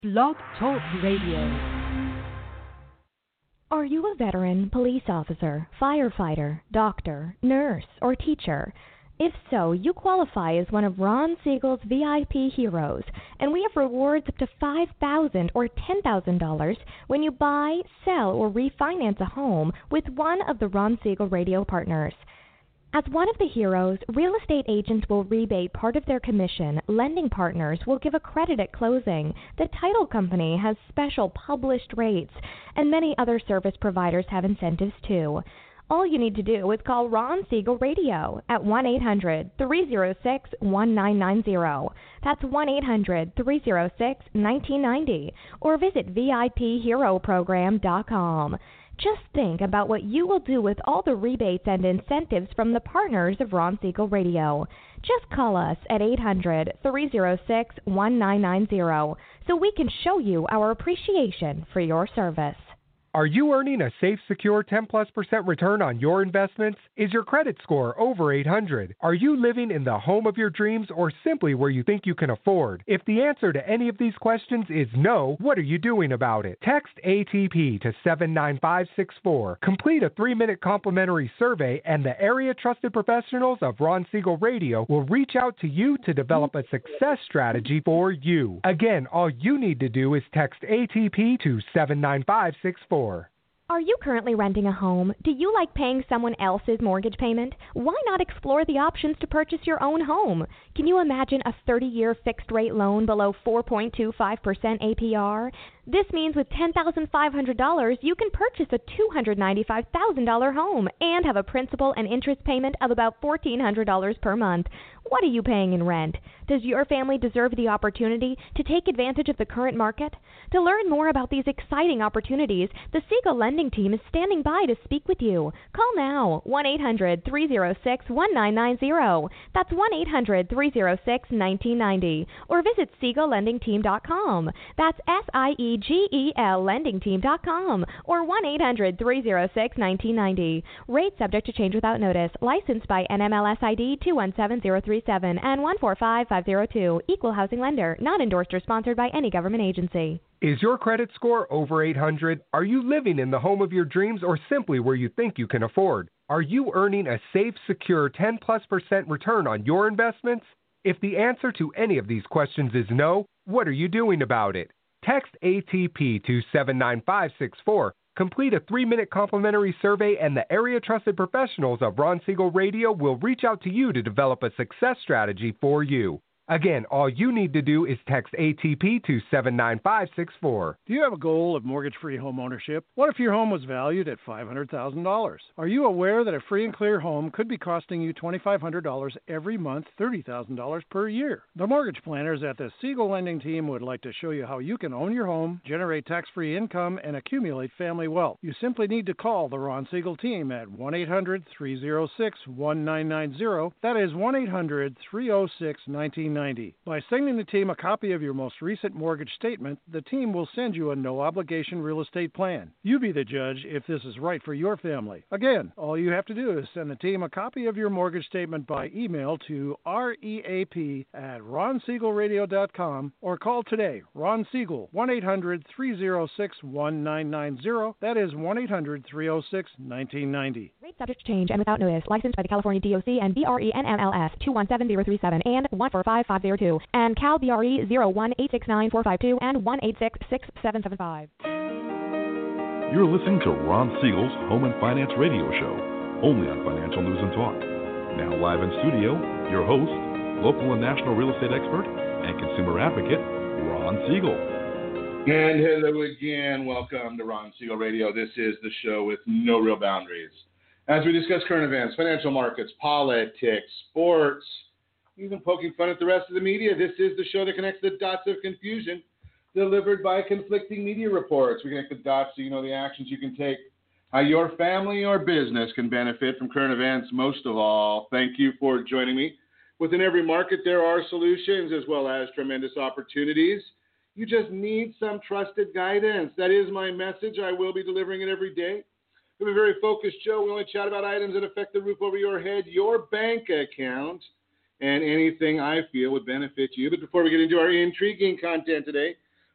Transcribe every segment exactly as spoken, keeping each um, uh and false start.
Blog Talk Radio. Are you a veteran, police officer, firefighter, doctor, nurse, or teacher? If so, you qualify as one of Ron Siegel's V I P heroes, and we have rewards up to five thousand dollars or ten thousand dollars when you buy, sell, or refinance a home with one of the Ron Siegel radio partners. As one of the heroes, real estate agents will rebate part of their commission, lending partners will give a credit at closing, the title company has special published rates, and many other service providers have incentives too. All you need to do is call Ron Siegel Radio at one eight hundred, three oh six, one nine nine oh. That's one eight hundred, three oh six, one nine nine oh, or visit V I P hero program dot com. Just think about what you will do with all the rebates and incentives from the partners of Ron Siegel Radio. Just call us at eight hundred, three oh six, one nine nine oh so we can show you our appreciation for your service. Are you earning a safe, secure ten plus percent return on your investments? Is your credit score over eight hundred? Are you living in the home of your dreams or simply where you think you can afford? If the answer to any of these questions is no, what are you doing about it? Text A T P to seven nine five six four. Complete a three-minute complimentary survey and the area trusted professionals of Ron Siegel Radio will reach out to you to develop a success strategy for you. Again, all you need to do is text A T P to seven nine five six four. Are you currently renting a home? Do you like paying someone else's mortgage payment? Why not explore the options to purchase your own home? Can you imagine a thirty-year fixed-rate loan below four point two five percent A P R? This means with ten thousand five hundred dollars, you can purchase a two hundred ninety-five thousand dollars home and have a principal and interest payment of about fourteen hundred dollars per month. What are you paying in rent? Does your family deserve the opportunity to take advantage of the current market? To learn more about these exciting opportunities, the Siegel Lending Team is standing by to speak with you. Call now, one eight hundred, three oh six, one nine nine oh. That's one eight hundred, three oh six, one nine nine oh. Or visit Siegel Lending Team dot com. That's S I E G E L Lending Team dot com. Or one eight hundred, three oh six, one nine nine oh. Rates subject to change without notice. Licensed by N M L S I D two one seven zero three seven and one four five five zero two. Equal housing lender. Not endorsed or sponsored by any government agency. Is your credit score over eight hundred? Are you living in the home of your dreams or simply where you think you can afford? Are you earning a safe, secure ten plus percent return on your investments? If the answer to any of these questions is no, what are you doing about it? Text A T P to seven nine five six four. Complete a three-minute complimentary survey and the area trusted professionals of Ron Siegel Radio will reach out to you to develop a success strategy for you. Again, all you need to do is text A T P to seven nine five six four. Do you have a goal of mortgage-free home ownership? What if your home was valued at five hundred thousand dollars? Are you aware that a free and clear home could be costing you twenty-five hundred dollars every month, thirty thousand dollars per year? The mortgage planners at the Siegel Lending Team would like to show you how you can own your home, generate tax-free income, and accumulate family wealth. You simply need to call the Ron Siegel Team at one eight hundred, three oh six, one nine nine oh. That is one eight hundred, three oh six, one nine nine oh. By sending the team a copy of your most recent mortgage statement, the team will send you a no-obligation real estate plan. You be the judge if this is right for your family. Again, all you have to do is send the team a copy of your mortgage statement by email to reap at ron siegel radio dot com or call today, Ron Siegel, one eight hundred, three oh six, one nine nine oh. That is one eight hundred, three oh six, one nine nine oh. Rates subject to change and without notice. Licensed by the California D O C and B R E N M L S two one seven zero three seven and one four five five zero two and Cal B R E zero one eight six nine four five two and one eight six six seven seven five. You're listening to Ron Siegel's Home and Finance Radio Show, only on Financial News and Talk. Now live in studio, your host, local and national real estate expert and consumer advocate, Ron Siegel. And hello again. Welcome to Ron Siegel Radio. This is the show with no real boundaries. As we discuss current events, financial markets, politics, sports, even poking fun at the rest of the media, this is the show that connects the dots of confusion delivered by conflicting media reports. We connect the dots so you know the actions you can take, how your family or business can benefit from current events. Most of all, thank you for joining me. Within every market, there are solutions as well as tremendous opportunities. You just need some trusted guidance. That is my message. I will be delivering it every day. We have a very focused show. We only chat about items that affect the roof over your head, your bank account, and anything I feel would benefit you. But before we get into our intriguing content today,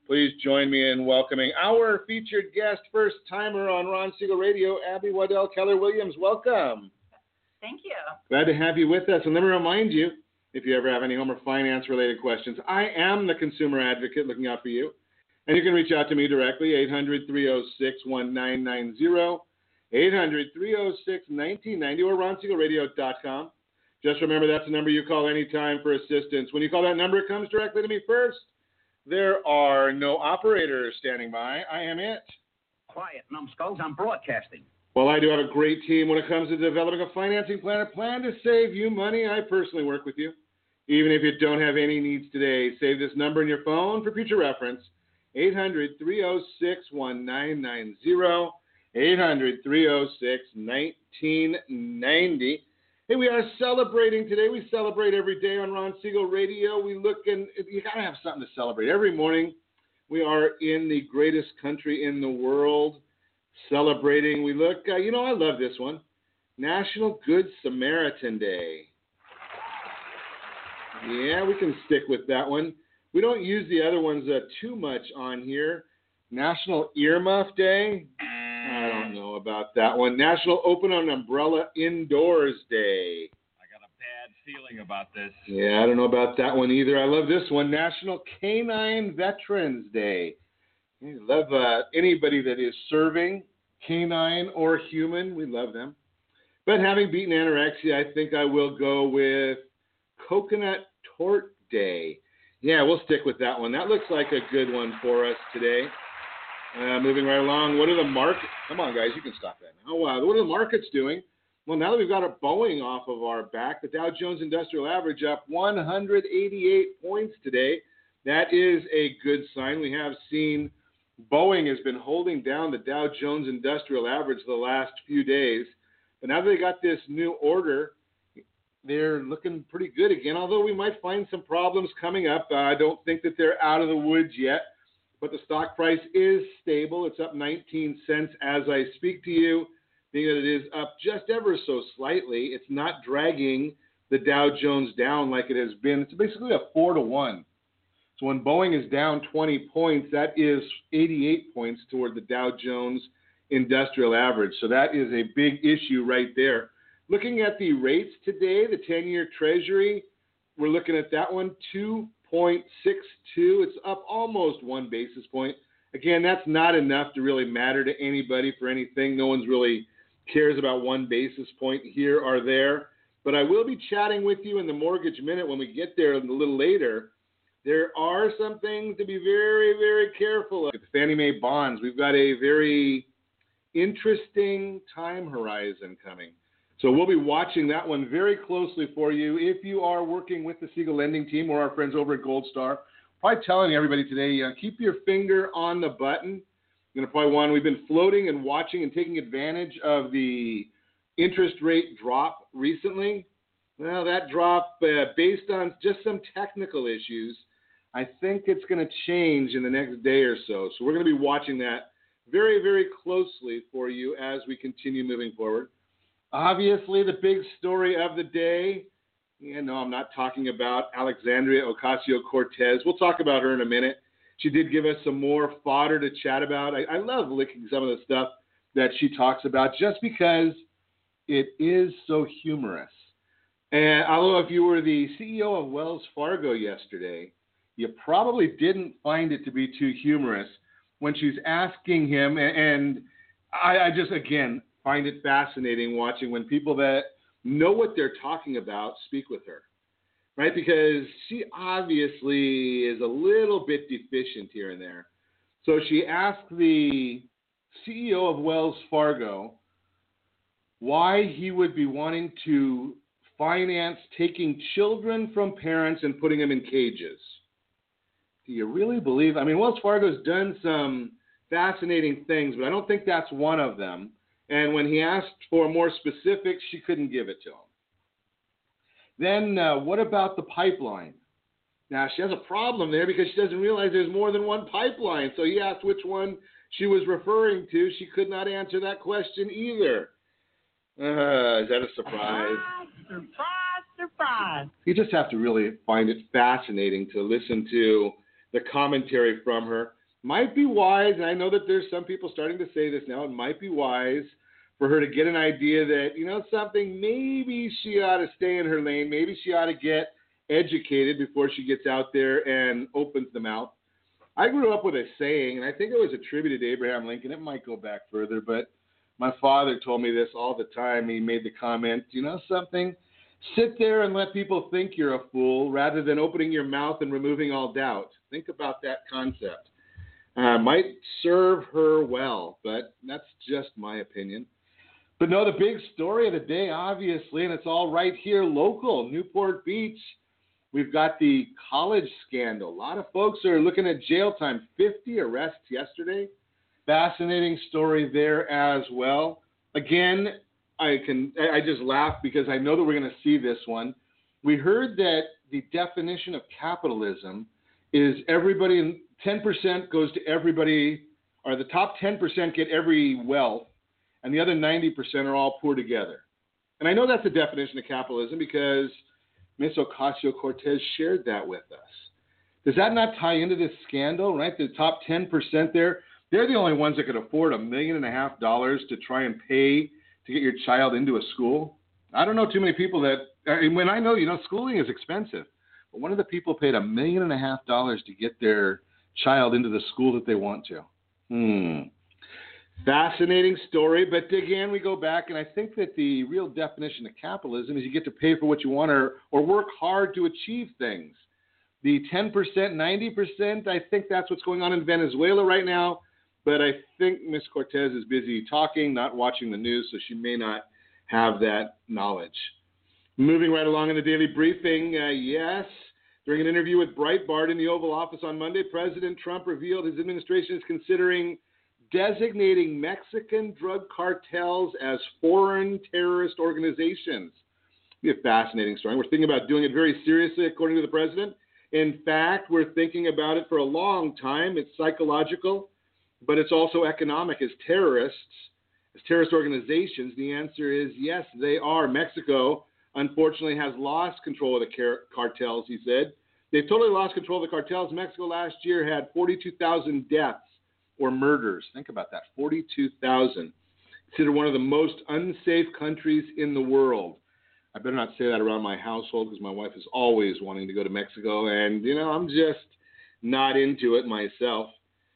Please join me in welcoming our featured guest, first-timer on Ron Siegel Radio, Abby Waddell Keller-Williams. Welcome. Thank you. Glad to have you with us. And let me remind you, if you ever have any home or finance-related questions, I am the consumer advocate looking out for you. And you can reach out to me directly, eight hundred, three oh six, one nine nine zero, eight hundred, three oh six, one nine nine zero, or ron siegel radio dot com. Just remember that's the number you call anytime for assistance. When you call that number, it comes directly to me first. There are no operators standing by. I am it. Quiet, numbskulls. I'm broadcasting. Well, I do have a great team when it comes to developing a financing plan, a plan to save you money. I personally work with you. Even if you don't have any needs today, save this number in your phone for future reference, eight hundred, three oh six, one nine nine zero, eight hundred, three oh six, one nine nine zero. Hey, we are celebrating today. We celebrate every day on Ron Siegel Radio. We look and you got to have something to celebrate. Every morning we are in the greatest country in the world celebrating. We look, uh, you know, I love this one. National Good Samaritan Day. Yeah, we can stick with that one. We don't use the other ones uh, too much on here. National Earmuff Day. I don't know about that one. National Open an Umbrella Indoors Day. I got a bad feeling about this. Yeah, I don't know about that one either. I love this one. National Canine Veterans Day. I love uh, anybody that is serving, canine or human. We love them. But having beaten anorexia, I think I will go with Coconut Tort Day. Yeah, we'll stick with that one. That looks like a good one for us today. Uh, moving right along, what are the markets? Come on, guys, you can stop that now. Oh, uh, what are the markets doing? Well, now that we've got a Boeing off of our back, the Dow Jones Industrial Average up one hundred eighty-eight points today. That is a good sign. We have seen Boeing has been holding down the Dow Jones Industrial Average the last few days. But now that they got this new order, they're looking pretty good again, although we might find some problems coming up. Uh, I don't think that they're out of the woods yet. But the stock price is stable. It's up nineteen cents as I speak to you, being that it is up just ever so slightly. It's not dragging the Dow Jones down like it has been. It's basically a four to one. So when Boeing is down twenty points, that is eighty-eight points toward the Dow Jones Industrial Average. So that is a big issue right there. Looking at the rates today, the ten-year Treasury, we're looking at that one, two point six two. It's up almost one basis point. Again, that's not enough to really matter to anybody for anything. No one's really cares about one basis point here or there. But I will be chatting with you in the Mortgage Minute when we get there a little later. There are some things to be very, very careful of. With the Fannie Mae bonds, we've got a very interesting time horizon coming. So we'll be watching that one very closely for you. If you are working with the Siegel Lending Team or our friends over at Gold Star, probably telling everybody today, uh, keep your finger on the button. You're going to probably want, we've been floating and watching and taking advantage of the interest rate drop recently. Well, that drop, uh, based on just some technical issues, I think it's going to change in the next day or so. So we're going to be watching that very, very closely for you as we continue moving forward. Obviously, the big story of the day, you know, I'm not talking about Alexandria Ocasio-Cortez. We'll talk about her in a minute. She did give us some more fodder to chat about. I, I love licking some of the stuff that she talks about just because it is so humorous. And although if you were the C E O of Wells Fargo yesterday, you probably didn't find it to be too humorous when she's asking him, and, and I, I just, again, find it fascinating watching when people that know what they're talking about speak with her, right? Because she obviously is a little bit deficient here and there. So she asked the C E O of Wells Fargo why he would be wanting to finance taking children from parents and putting them in cages. Do you really believe? I mean, Wells Fargo's done some fascinating things, but I don't think that's one of them. And when he asked for more specifics, she couldn't give it to him. Then uh, what about the pipeline? Now, she has a problem there because she doesn't realize there's more than one pipeline. So he asked which one she was referring to. She could not answer that question either. Uh, is that a surprise? Surprise, surprise. You just have to really find it fascinating to listen to the commentary from her. might be wise, and I know that there's some people starting to say this now, it might be wise for her to get an idea that, you know, something, maybe she ought to stay in her lane. Maybe she ought to get educated before she gets out there and opens the mouth. I grew up with a saying, and I think it was attributed to Abraham Lincoln. It might go back further, but my father told me this all the time. He made the comment, you know something? Sit there and let people think you're a fool rather than opening your mouth and removing all doubt. Think about that concept. Uh, might serve her well, but that's just my opinion. But no, the big story of the day, obviously, and it's all right here local, Newport Beach. We've got the college scandal. A lot of folks are looking at jail time. fifty arrests yesterday. Fascinating story there as well. Again, I can I just laugh because I know that we're going to see this one. We heard that the definition of capitalism is everybody, ten percent goes to everybody, or the top ten percent get every wealth, and the other ninety percent are all poor together. And I know that's the definition of capitalism because Miz Ocasio-Cortez shared that with us. Does that not tie into this scandal, right? The top ten percent there, they're the only ones that could afford a million and a half dollars to try and pay to get your child into a school. I don't know too many people that, I mean, when I know, you know, schooling is expensive, but one of the people paid a million and a half dollars to get their child into the school that they want to. Hmm. Fascinating story, but again, we go back, and I think that the real definition of capitalism is you get to pay for what you want or, or work hard to achieve things. The ten percent, ninety percent, I think that's what's going on in Venezuela right now, but I think Miz Cortez is busy talking, not watching the news, so she may not have that knowledge. Moving right along in the daily briefing, uh, yes, during an interview with Breitbart in the Oval Office on Monday, President Trump revealed his administration is considering designating Mexican drug cartels as foreign terrorist organizations. It'll be a fascinating story. We're thinking about doing it very seriously, according to the president. In fact, we're thinking about it for a long time. It's psychological, but it's also economic. As terrorists, as terrorist organizations, the answer is yes, they are. Mexico, unfortunately, has lost control of the car- cartels, he said. They've totally lost control of the cartels. Mexico last year had forty-two thousand deaths or murders. Think about that, forty-two thousand. Considered one of the most unsafe countries in the world. I better not say that around my household because my wife is always wanting to go to Mexico, and, you know, I'm just not into it myself.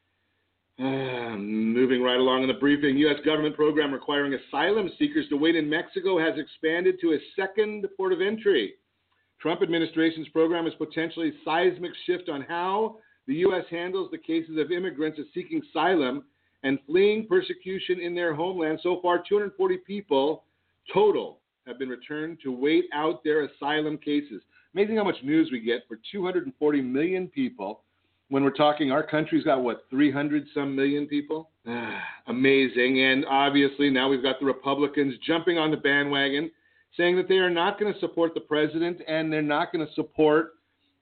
Uh, moving right along in the briefing, U S government program requiring asylum seekers to wait in Mexico has expanded to a second port of entry. Trump administration's program is potentially a seismic shift on how the U S handles the cases of immigrants seeking asylum and fleeing persecution in their homeland. So far, two hundred forty people total have been returned to wait out their asylum cases. Amazing how much news we get for two hundred forty million people when we're talking our country's got, what, three hundred some million people? Amazing. And obviously now we've got the Republicans jumping on the bandwagon, saying that they are not going to support the president and they're not going to support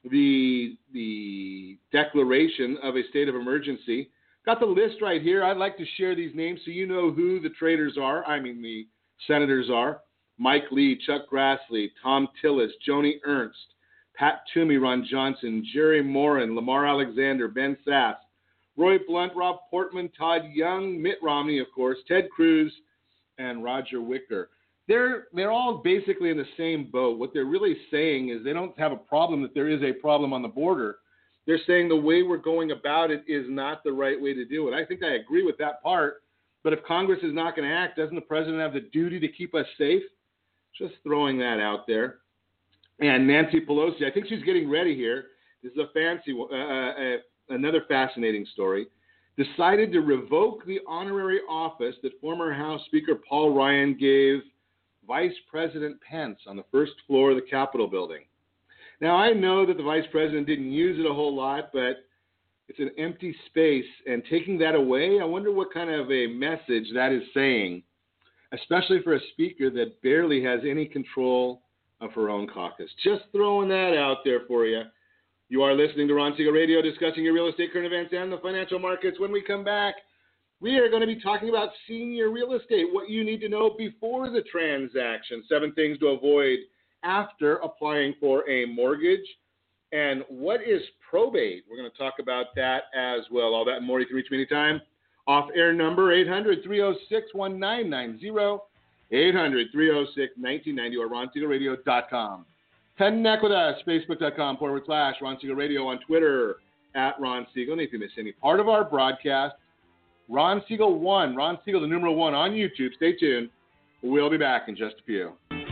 the the declaration of a state of emergency. Got the list right here. I'd like to share these names so you know who the traitors are. I mean, the senators are. Mike Lee, Chuck Grassley, Tom Tillis, Joni Ernst, Pat Toomey, Ron Johnson, Jerry Moran, Lamar Alexander, Ben Sass, Roy Blunt, Rob Portman, Todd Young, Mitt Romney, of course, Ted Cruz, and Roger Wicker. They're they're all basically in the same boat. What they're really saying is they don't have a problem that there is a problem on the border. They're saying the way we're going about it is not the right way to do it. I think I agree with that part. But if Congress is not going to act, doesn't the president have the duty to keep us safe? Just throwing that out there. And Nancy Pelosi, I think she's getting ready here. This is a fancy, uh, uh, another fascinating story. Decided to revoke the honorary office that former House Speaker Paul Ryan gave Vice President Pence on the first floor of the Capitol building. Now, I know that the vice president didn't use it a whole lot, but it's an empty space. And taking that away, I wonder what kind of a message that is saying, especially for a speaker that barely has any control of her own caucus. Just throwing that out there for you. You are listening to Ron Siegel Radio, discussing your real estate, current events, and the financial markets. When we come back, we are going to be talking about senior real estate, what you need to know before the transaction, seven things to avoid after applying for a mortgage. And what is probate? We're going to talk about that as well. All that and more. You can reach me anytime. Off-air number, eight hundred, three oh six, one nine nine zero, eight hundred, three oh six, one nine nine zero, or ron siegel radio dot com. Connect with us, facebook.com forward slash Ron Siegel Radio, on Twitter, at Ron Siegel. And if you miss any part of our broadcast, Ron Siegel one, Ron Siegel, the numeral one, on YouTube. Stay tuned. We'll be back in just a few.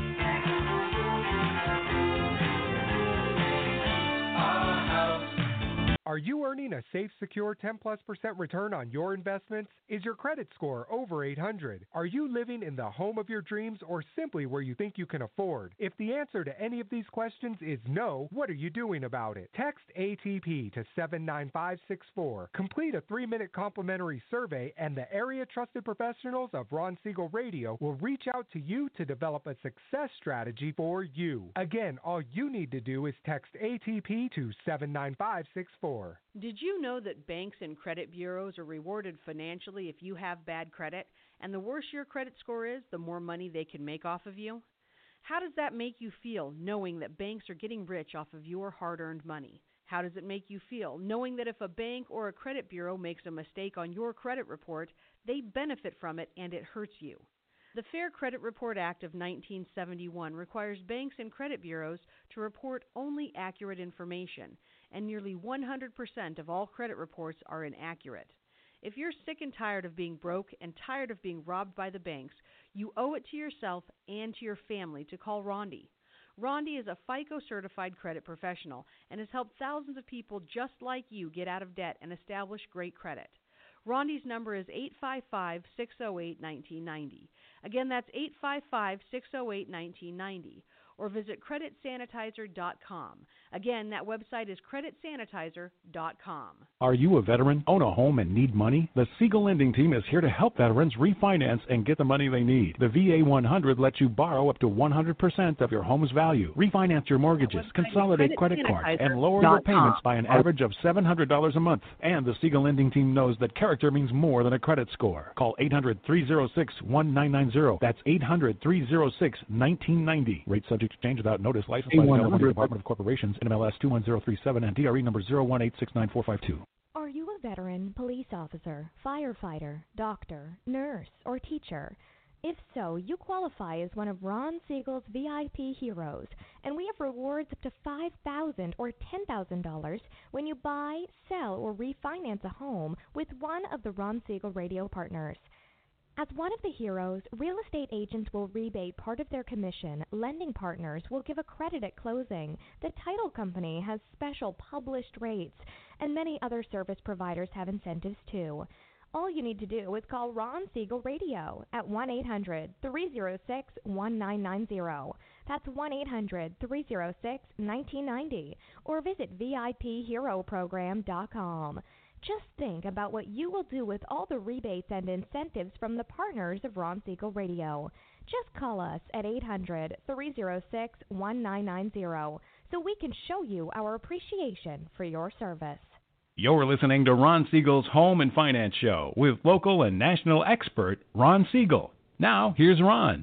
Are you earning a safe, secure ten plus percent return on your investments? Is your credit score over eight hundred? Are you living in the home of your dreams or simply where you think you can afford? If the answer to any of these questions is no, what are you doing about it? Text A T P to seven nine five six four. Complete a three-minute complimentary survey and the area trusted professionals of Ron Siegel Radio will reach out to you to develop a success strategy for you. Again, all you need to do is text A T P to seven nine five six four. Did you know that banks and credit bureaus are rewarded financially if you have bad credit? And the worse your credit score is, the more money they can make off of you? How does that make you feel, knowing that banks are getting rich off of your hard-earned money? How does it make you feel, knowing that if a bank or a credit bureau makes a mistake on your credit report, they benefit from it and it hurts you? The Fair Credit Report Act of nineteen seventy-one requires banks and credit bureaus to report only accurate information, and nearly one hundred percent of all credit reports are inaccurate. If you're sick and tired of being broke and tired of being robbed by the banks, you owe it to yourself and to your family to call Rondi. Rondi is a FICO-certified credit professional and has helped thousands of people just like you get out of debt and establish great credit. Rondi's number is eight five five, six oh eight, one nine nine oh. Again, that's eight five five, six oh eight, one nine nine oh. Or visit credit sanitizer dot com. Again, that website is credit sanitizer dot com. Are you a veteran, own a home, and need money? The Siegel Lending Team is here to help veterans refinance and get the money they need. The V A one hundred lets you borrow up to one hundred percent of your home's value, refinance your mortgages, consolidate credit cards, and lower your payments by an average of seven hundred dollars a month. And the Siegel Lending Team knows that character means more than a credit score. Call eight hundred, three oh six, one nine nine oh. That's eight hundred, three oh six, one nine nine oh. Rate subject to change without notice. License by the California Department of Corporations, N M L S two one zero three seven, and D R E number zero one eight six nine four five two. Are you a veteran, police officer, firefighter, doctor, nurse, or teacher? If so, you qualify as one of Ron Siegel's V I P heroes, and we have rewards up to five thousand dollars or ten thousand dollars when you buy, sell, or refinance a home with one of the Ron Siegel Radio partners. As one of the heroes, real estate agents will rebate part of their commission, lending partners will give a credit at closing, the title company has special published rates, and many other service providers have incentives too. All you need to do is call Ron Siegel Radio at one eight hundred, three oh six, one nine nine oh. That's one eight hundred, three oh six, one nine nine oh, or visit V I P hero program dot com. Just think about what you will do with all the rebates and incentives from the partners of Ron Siegel Radio. Just call us at eight hundred, three oh six, one nine nine oh so we can show you our appreciation for your service. You're listening to Ron Siegel's Home and Finance Show with local and national expert Ron Siegel. Now, here's Ron.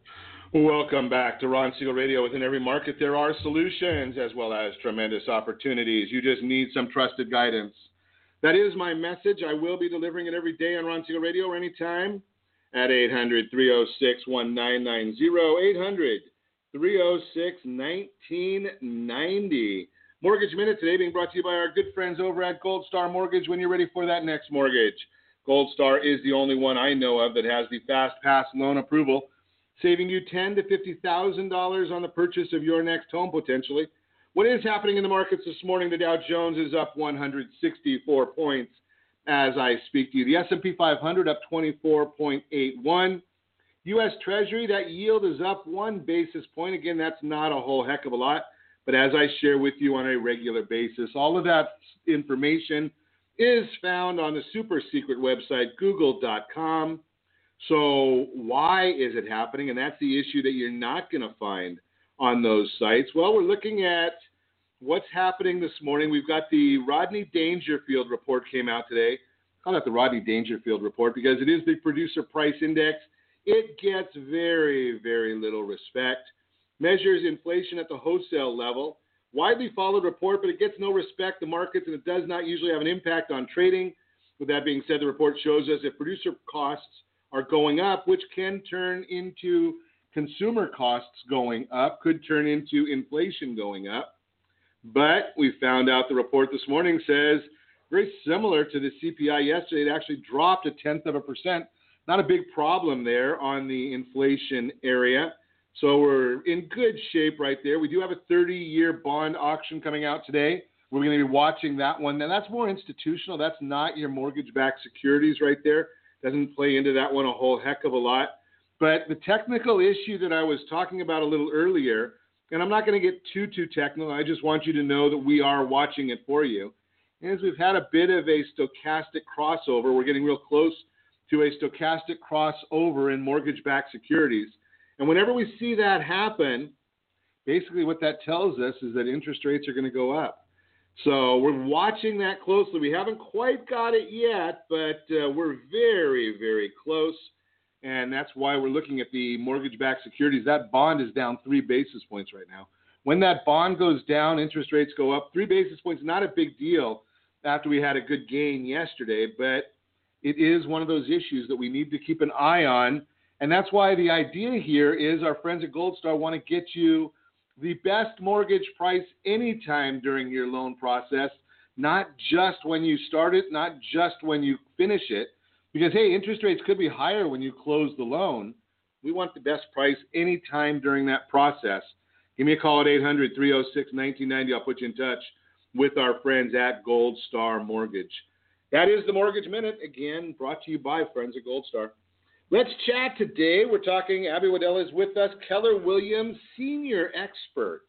Welcome back to Ron Siegel Radio. Within every market, there are solutions as well as tremendous opportunities. You just need some trusted guidance. That is my message. I will be delivering it every day on Ron Siegel Radio or anytime at eight hundred, three oh six, one nine nine oh, eight hundred, three oh six, one nine nine oh. Mortgage Minute today being brought to you by our good friends over at Gold Star Mortgage. When you're ready for that next mortgage, Gold Star is the only one I know of that has the Fast Pass loan approval, saving you ten thousand to fifty thousand dollars on the purchase of your next home potentially. What is happening in the markets this morning? The Dow Jones is up one hundred sixty-four points as I speak to you. The S and P five hundred up twenty-four point eight one. U S Treasury, that yield is up one basis point. Again, that's not a whole heck of a lot. But as I share with you on a regular basis, all of that information is found on the super secret website, google dot com. So why is it happening? And that's the issue that you're not going to find on those sites. Well, we're looking at what's happening this morning. We've got the Rodney Dangerfield report came out today. I call that the Rodney Dangerfield report because it is the producer price index. It gets very, very little respect. Measures inflation at the wholesale level. widely followed report, but it gets no respect in the markets, and it does not usually have an impact on trading. With that being said, the report shows us if producer costs are going up, which can turn into consumer costs going up, could turn into inflation going up. But we found out the report this morning says very similar to the C P I yesterday. It actually dropped a tenth of a percent. Not a big problem there on the inflation area. So we're in good shape right there. We do have a thirty-year bond auction coming out today. We're going to be watching that one. Now, that's more institutional. That's not your mortgage-backed securities right there. Doesn't play into that one a whole heck of a lot. But the technical issue that I was talking about a little earlier, and I'm not going to get too, too technical. I just want you to know that we are watching it for you, is we've had a bit of a stochastic crossover. We're getting real close to a stochastic crossover in mortgage-backed securities. And whenever we see that happen, basically what that tells us is that interest rates are going to go up. So we're watching that closely. We haven't quite got it yet, but uh, we're very, very close. And that's why we're looking at the mortgage-backed securities. That bond is down three basis points right now. When that bond goes down, interest rates go up. Three basis points, not a big deal after we had a good gain yesterday, but it is one of those issues that we need to keep an eye on. And that's why the idea here is our friends at Gold Star want to get you the best mortgage price anytime during your loan process, not just when you start it, not just when you finish it. Because, hey, interest rates could be higher when you close the loan. We want the best price anytime during that process. Give me a call at eight hundred, three oh six, nineteen ninety. I'll put you in touch with our friends at Gold Star Mortgage. That is the Mortgage Minute, again, brought to you by friends at Gold Star. Let's chat today. We're talking, Abby Waddell is with us, Keller Williams, senior expert.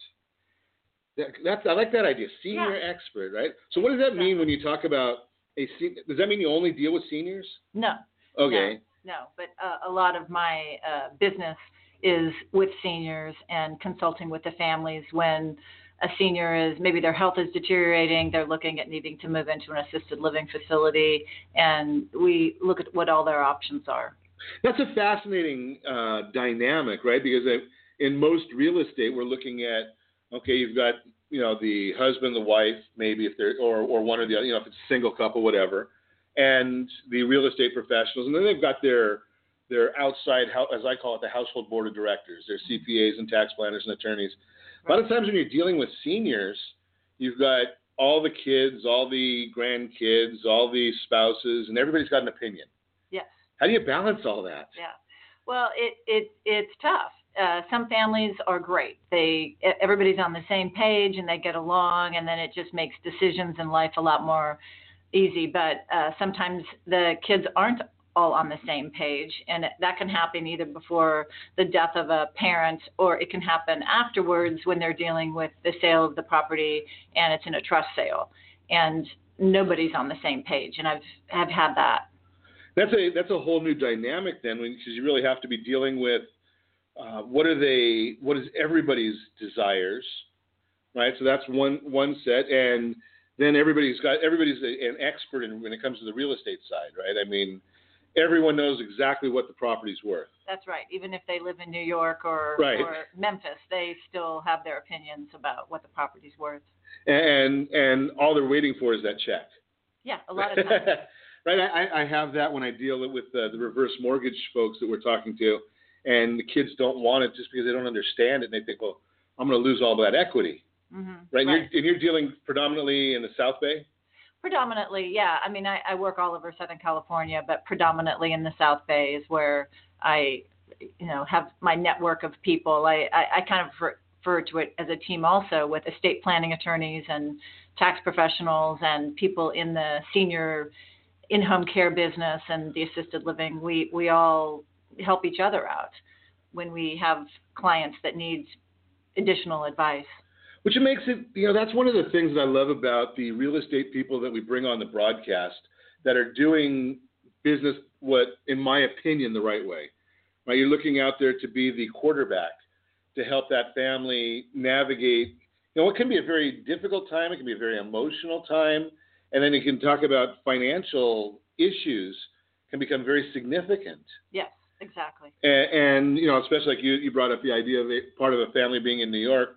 That, that's I like that idea, senior yeah. expert, right? So what does that mean when you talk about a senior? Does that mean you only deal with seniors? No. Okay. No, no. But uh, a lot of my uh, business is with seniors and consulting with the families when a senior is, maybe their health is deteriorating, they're looking at needing to move into an assisted living facility, and we look at what all their options are. That's a fascinating uh, dynamic, right? Because in most real estate, we're looking at, okay, you've got, you know, the husband, the wife, maybe if they're, or, or one or the other, you know, if it's a single couple, whatever, and the real estate professionals, and then they've got their their outside, as I call it, the household board of directors, their C P As and tax planners and attorneys. Right. A lot of times when you're dealing with seniors, you've got all the kids, all the grandkids, all the spouses, and everybody's got an opinion. Yes. How do you balance all that? Yeah. Well, it, it it's tough. Uh, some families are great. They everybody's on the same page and they get along, and then it just makes decisions in life a lot more easy. But uh, sometimes the kids aren't all on the same page, and that can happen either before the death of a parent, or it can happen afterwards when they're dealing with the sale of the property and it's in a trust sale, and nobody's on the same page. And I've have had that. That's a that's a whole new dynamic then, because you really have to be dealing with uh, what are they, what is everybody's desires, right? So that's one one set, and then everybody's got everybody's a, an expert in when it comes to the real estate side, right? I mean, everyone knows exactly what the property's worth. That's right. Even if they live in New York or, right. or Memphis, they still have their opinions about what the property's worth. And and all they're waiting for is that check. Yeah, a lot of times. Right. I, I have that when I deal with uh, the reverse mortgage folks that we're talking to, and the kids don't want it just because they don't understand it, and they think, well, I'm going to lose all that equity. Mm-hmm. Right. And, right. You're, and you're dealing predominantly in the South Bay? Predominantly, yeah. I mean, I, I work all over Southern California, but predominantly in the South Bay is where I, you know, have my network of people. I, I, I kind of refer to it as a team also with estate planning attorneys and tax professionals and people in the senior in-home care business and the assisted living. We, we all help each other out when we have clients that need additional advice. Which makes it, you know, that's one of the things that I love about the real estate people that we bring on the broadcast that are doing business, what, in my opinion, the right way. Right? You're looking out there to be the quarterback to help that family navigate, you know, what can be a very difficult time. It can be a very emotional time. And then you can talk about financial issues can become very significant. Yes, exactly. And, and you know, especially like you, you brought up the idea of a, part of a family being in New York.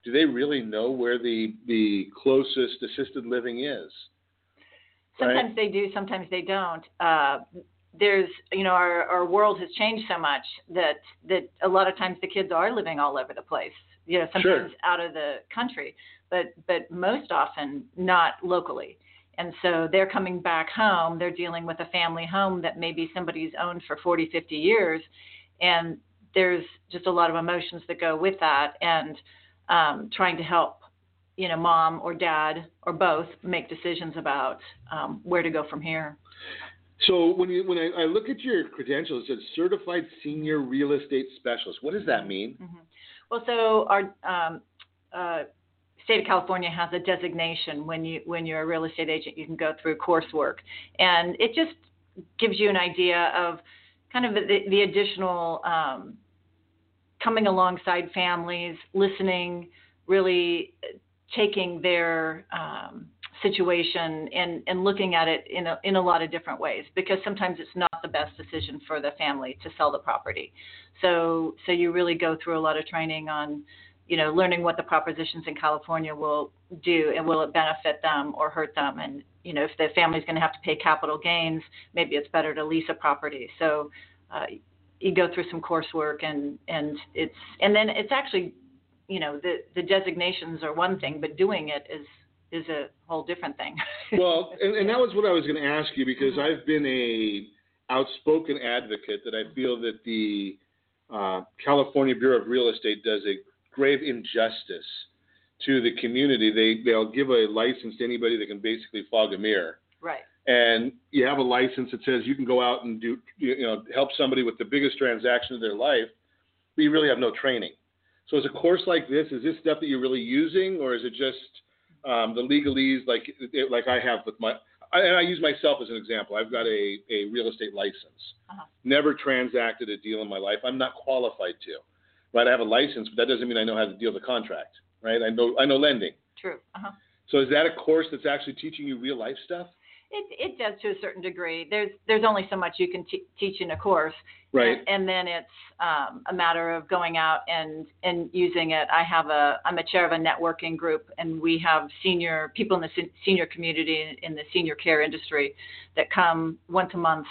do they really know where the the closest assisted living is? Sometimes right? they do, sometimes they don't. Uh, there's, you know, our, our world has changed so much that that a lot of times the kids are living all over the place. You know, sometimes Sure. out of the country, but but most often not locally. And so they're coming back home. They're dealing with a family home that maybe somebody's owned for forty, fifty years, and there's just a lot of emotions that go with that. And um, trying to help, you know, mom or dad or both make decisions about um, where to go from here. So when you when I, I look at your credentials, it says Certified Senior Real Estate Specialist. What does that mean? Mm-hmm. Well, so our um, uh, state of California has a designation when you when you're a real estate agent. You can go through coursework, and it just gives you an idea of kind of the, the additional um, coming alongside families, listening, really taking their um, situation and, and looking at it in a, in a lot of different ways, because sometimes it's not the best decision for the family to sell the property. So so you really go through a lot of training on, you know, learning what the propositions in California will do, and will it benefit them or hurt them. And, you know, if the family's going to have to pay capital gains, maybe it's better to lease a property. So uh, you go through some coursework, and, and it's and then it's actually, you know, the, the designations are one thing, but doing it is is a whole different thing. Well, and, and that was what I was going to ask you, because mm-hmm. I've been a outspoken advocate that I feel that the uh, California Bureau of Real Estate does a grave injustice to the community. They, they'll give a license to anybody that can basically fog a mirror. Right. And you have a license that says you can go out and do, you know, help somebody with the biggest transaction of their life, but you really have no training. So is a course like this, is this stuff that you're really using, or is it just um, the legalese like like I have with my, I, and I use myself as an example. I've got a, a real estate license. Uh-huh. Never transacted a deal in my life. I'm not qualified to. Right, I have a license, but that doesn't mean I know how to deal with the contract. Right, I know I know lending. True. Uh-huh. So is that a course that's actually teaching you real life stuff? It it does to a certain degree. There's there's only so much you can t- teach in a course. Right. And, and then it's um, a matter of going out and, and using it. I have a I'm a chair of a networking group, and we have senior people in the se- senior community in the senior care industry that come once a month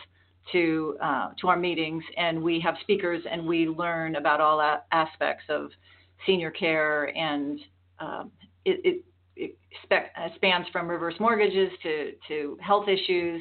to uh, to our meetings, and we have speakers, and we learn about all a- aspects of senior care, and um, it, it, it spe- uh, spans from reverse mortgages to, to health issues.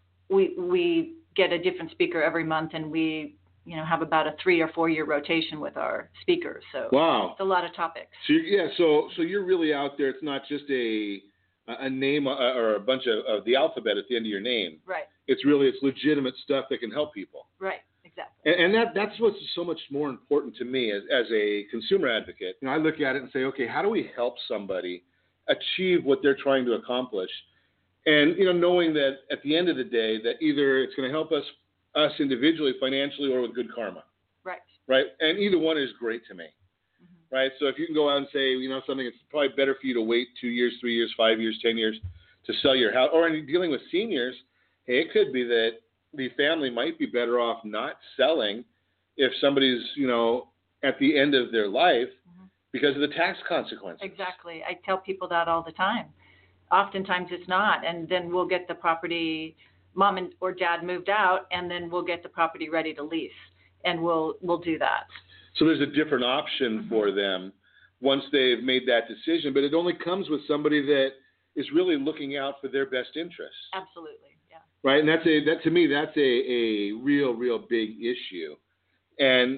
We we get a different speaker every month, and we you know have about a three or four year rotation with our speakers. So wow, it's a lot of topics. So yeah, so so you're really out there. It's not just a a name or a bunch of, of the alphabet at the end of your name. Right. It's really, it's legitimate stuff that can help people. Right, exactly. And, and that that's what's so much more important to me as, as a consumer advocate. You know, I look at it and say, okay, how do we help somebody achieve what they're trying to accomplish? And, you know, knowing that at the end of the day, that either it's going to help us, us individually, financially, or with good karma. Right. Right. And either one is great to me. Mm-hmm. Right. So if you can go out and say, you know, something, it's probably better for you to wait two years, three years, five years, ten years to sell your house, or in dealing with seniors, hey, it could be that the family might be better off not selling if somebody's, you know, at the end of their life mm-hmm. because of the tax consequences. Exactly. I tell people that all the time. Oftentimes it's not, and then we'll get the property, mom and or dad moved out, and then we'll get the property ready to lease, and we'll we'll do that. So there's a different option mm-hmm. for them once they've made that decision, but it only comes with somebody that is really looking out for their best interests. Absolutely. Right, and that's a that to me that's a, a real real big issue, and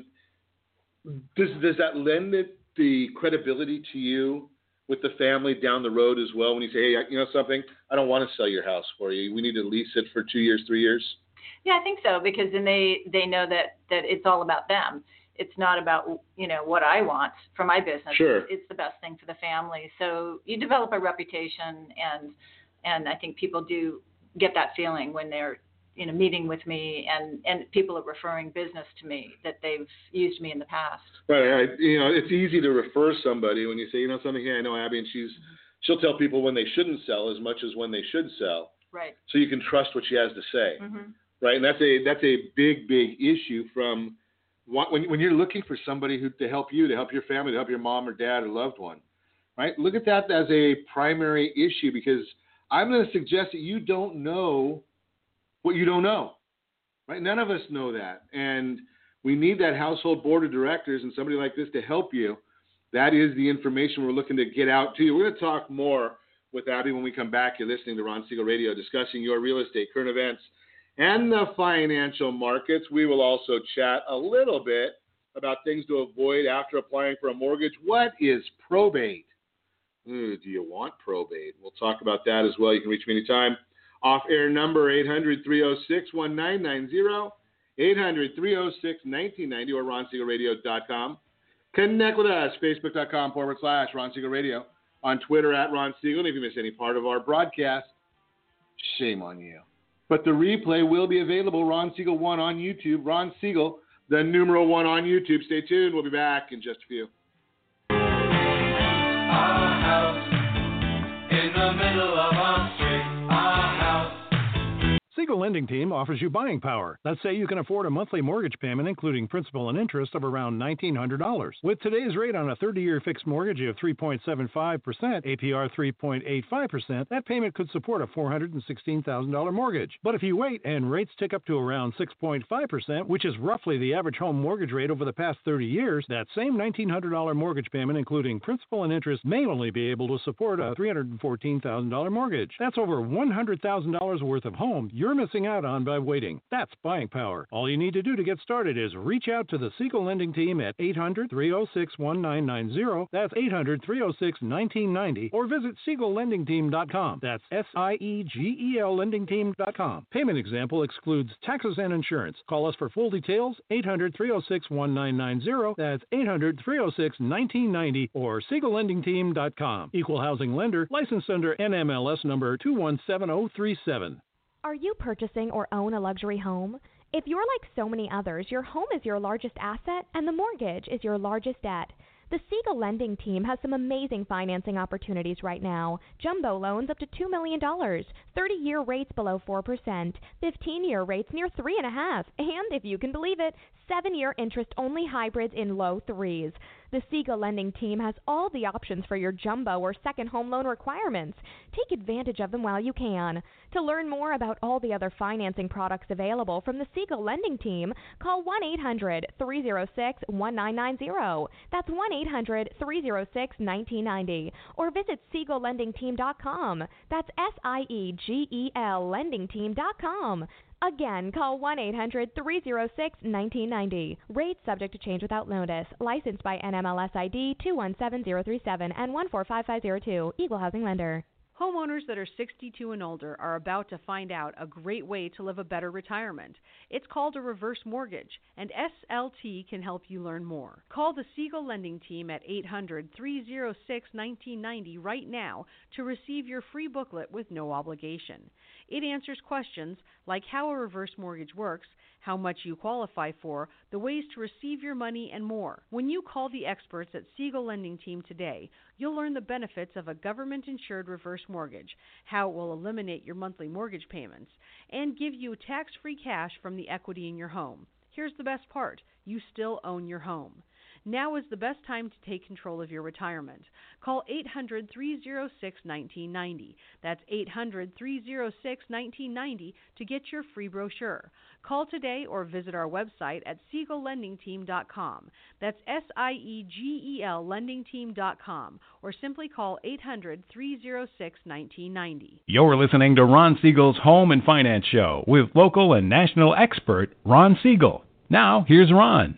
does does that lend it the credibility to you with the family down the road as well when you say, hey, you know something, I don't want to sell your house for you. We need to lease it for two years, three years. Yeah, I think so, because then they, they know that, that it's all about them. It's not about you know what I want for my business. Sure. It's, it's the best thing for the family. So you develop a reputation, and and I think people do get that feeling when they're, you know, meeting with me, and, and people are referring business to me that they've used me in the past. Right. I, you know, it's easy to refer somebody when you say, you know, something here, I know Abby, and she's, mm-hmm. she'll tell people when they shouldn't sell as much as when they should sell. Right. So you can trust what she has to say. Mm-hmm. Right. And that's a, that's a big, big issue from when, when you're looking for somebody who, to help you, to help your family, to help your mom or dad or loved one. right? Look at that as a primary issue, because I'm going to suggest that you don't know what you don't know, right? None of us know that. And we need that household board of directors and somebody like this to help you. That is the information we're looking to get out to you. We're going to talk more with Abby when we come back. You're listening to Ron Siegel Radio, discussing your real estate, current events, and the financial markets. We will also chat a little bit about things to avoid after applying for a mortgage. What is probate? Ooh, do you want probate? We'll talk about that as well. You can reach me anytime. Off-air number eight hundred, three oh six, nineteen ninety, eight hundred, three oh six, nineteen ninety, or ron siegel radio dot com. Connect with us, facebook.com forward slash Ron Siegel Radio. On Twitter at Ron Siegel. And if you miss any part of our broadcast, shame on you. But the replay will be available, Ron Siegel one on YouTube. Ron Siegel, the numeral one on YouTube. Stay tuned. We'll be back in just a few. Our house in the middle of our street. Our house. Siegel Lending Team offers you buying power. Let's say you can afford a monthly mortgage payment, including principal and interest, of around nineteen hundred dollars. With today's rate on a thirty-year fixed mortgage of three point seven five percent, A P R three point eight five percent, that payment could support a four hundred sixteen thousand dollars mortgage. But if you wait and rates tick up to around six point five percent, which is roughly the average home mortgage rate over the past thirty years, that same nineteen hundred dollars mortgage payment, including principal and interest, may only be able to support a three hundred fourteen thousand dollars mortgage. That's over one hundred thousand dollars worth of home you're missing out on by waiting. That's buying power. All you need to do to get started is reach out to the Siegel Lending Team at eight hundred, three oh six, nineteen ninety. That's eight hundred, three oh six, nineteen ninety. Or visit siegel lending team dot com. That's S I E G E L lending team dot com. Payment example excludes taxes and insurance. Call us for full details, eight hundred, three oh six, nineteen ninety. That's eight hundred, three oh six, nineteen ninety or siegel lending team dot com. Equal housing lender, licensed under N M L S number two one seven oh three seven. Are you purchasing or own a luxury home? If you're like so many others, your home is your largest asset and the mortgage is your largest debt. The Siegel Lending Team has some amazing financing opportunities right now. Jumbo loans up to two million dollars, thirty-year rates below four percent, fifteen-year rates near three point five percent, and, if you can believe it, seven-year interest-only hybrids in low threes. The Siegel Lending Team has all the options for your jumbo or second home loan requirements. Take advantage of them while you can. To learn more about all the other financing products available from the Siegel Lending Team, call one eight hundred, three oh six, nineteen ninety. That's one eight hundred, three oh six, nineteen ninety. Or visit siegel lending team dot com. That's S I E G E L lending team dot com. Again, call one eight hundred, three oh six, nineteen ninety. Rates subject to change without notice. Licensed by N M L S I D two one seven zero three seven and one four five five zero two. Equal housing lender. Homeowners that are sixty-two and older are about to find out a great way to live a better retirement. It's called a reverse mortgage, and S L T can help you learn more. Call the Siegel Lending Team at eight hundred, three oh six, nineteen ninety right now to receive your free booklet with no obligation. It answers questions like how a reverse mortgage works, how much you qualify for, the ways to receive your money, and more. When you call the experts at Siegel Lending Team today, you'll learn the benefits of a government-insured reverse mortgage, how it will eliminate your monthly mortgage payments, and give you tax-free cash from the equity in your home. Here's the best part. You still own your home. Now is the best time to take control of your retirement. Call eight hundred, three oh six, nineteen ninety. That's eight hundred, three oh six, nineteen ninety to get your free brochure. Call today or visit our website at siegel lending team dot com. That's S I E G E L lending team dot com. Or simply call eight hundred, three oh six, nineteen ninety. You're listening to Ron Siegel's Home and Finance Show with local and national expert Ron Siegel. Now, here's Ron.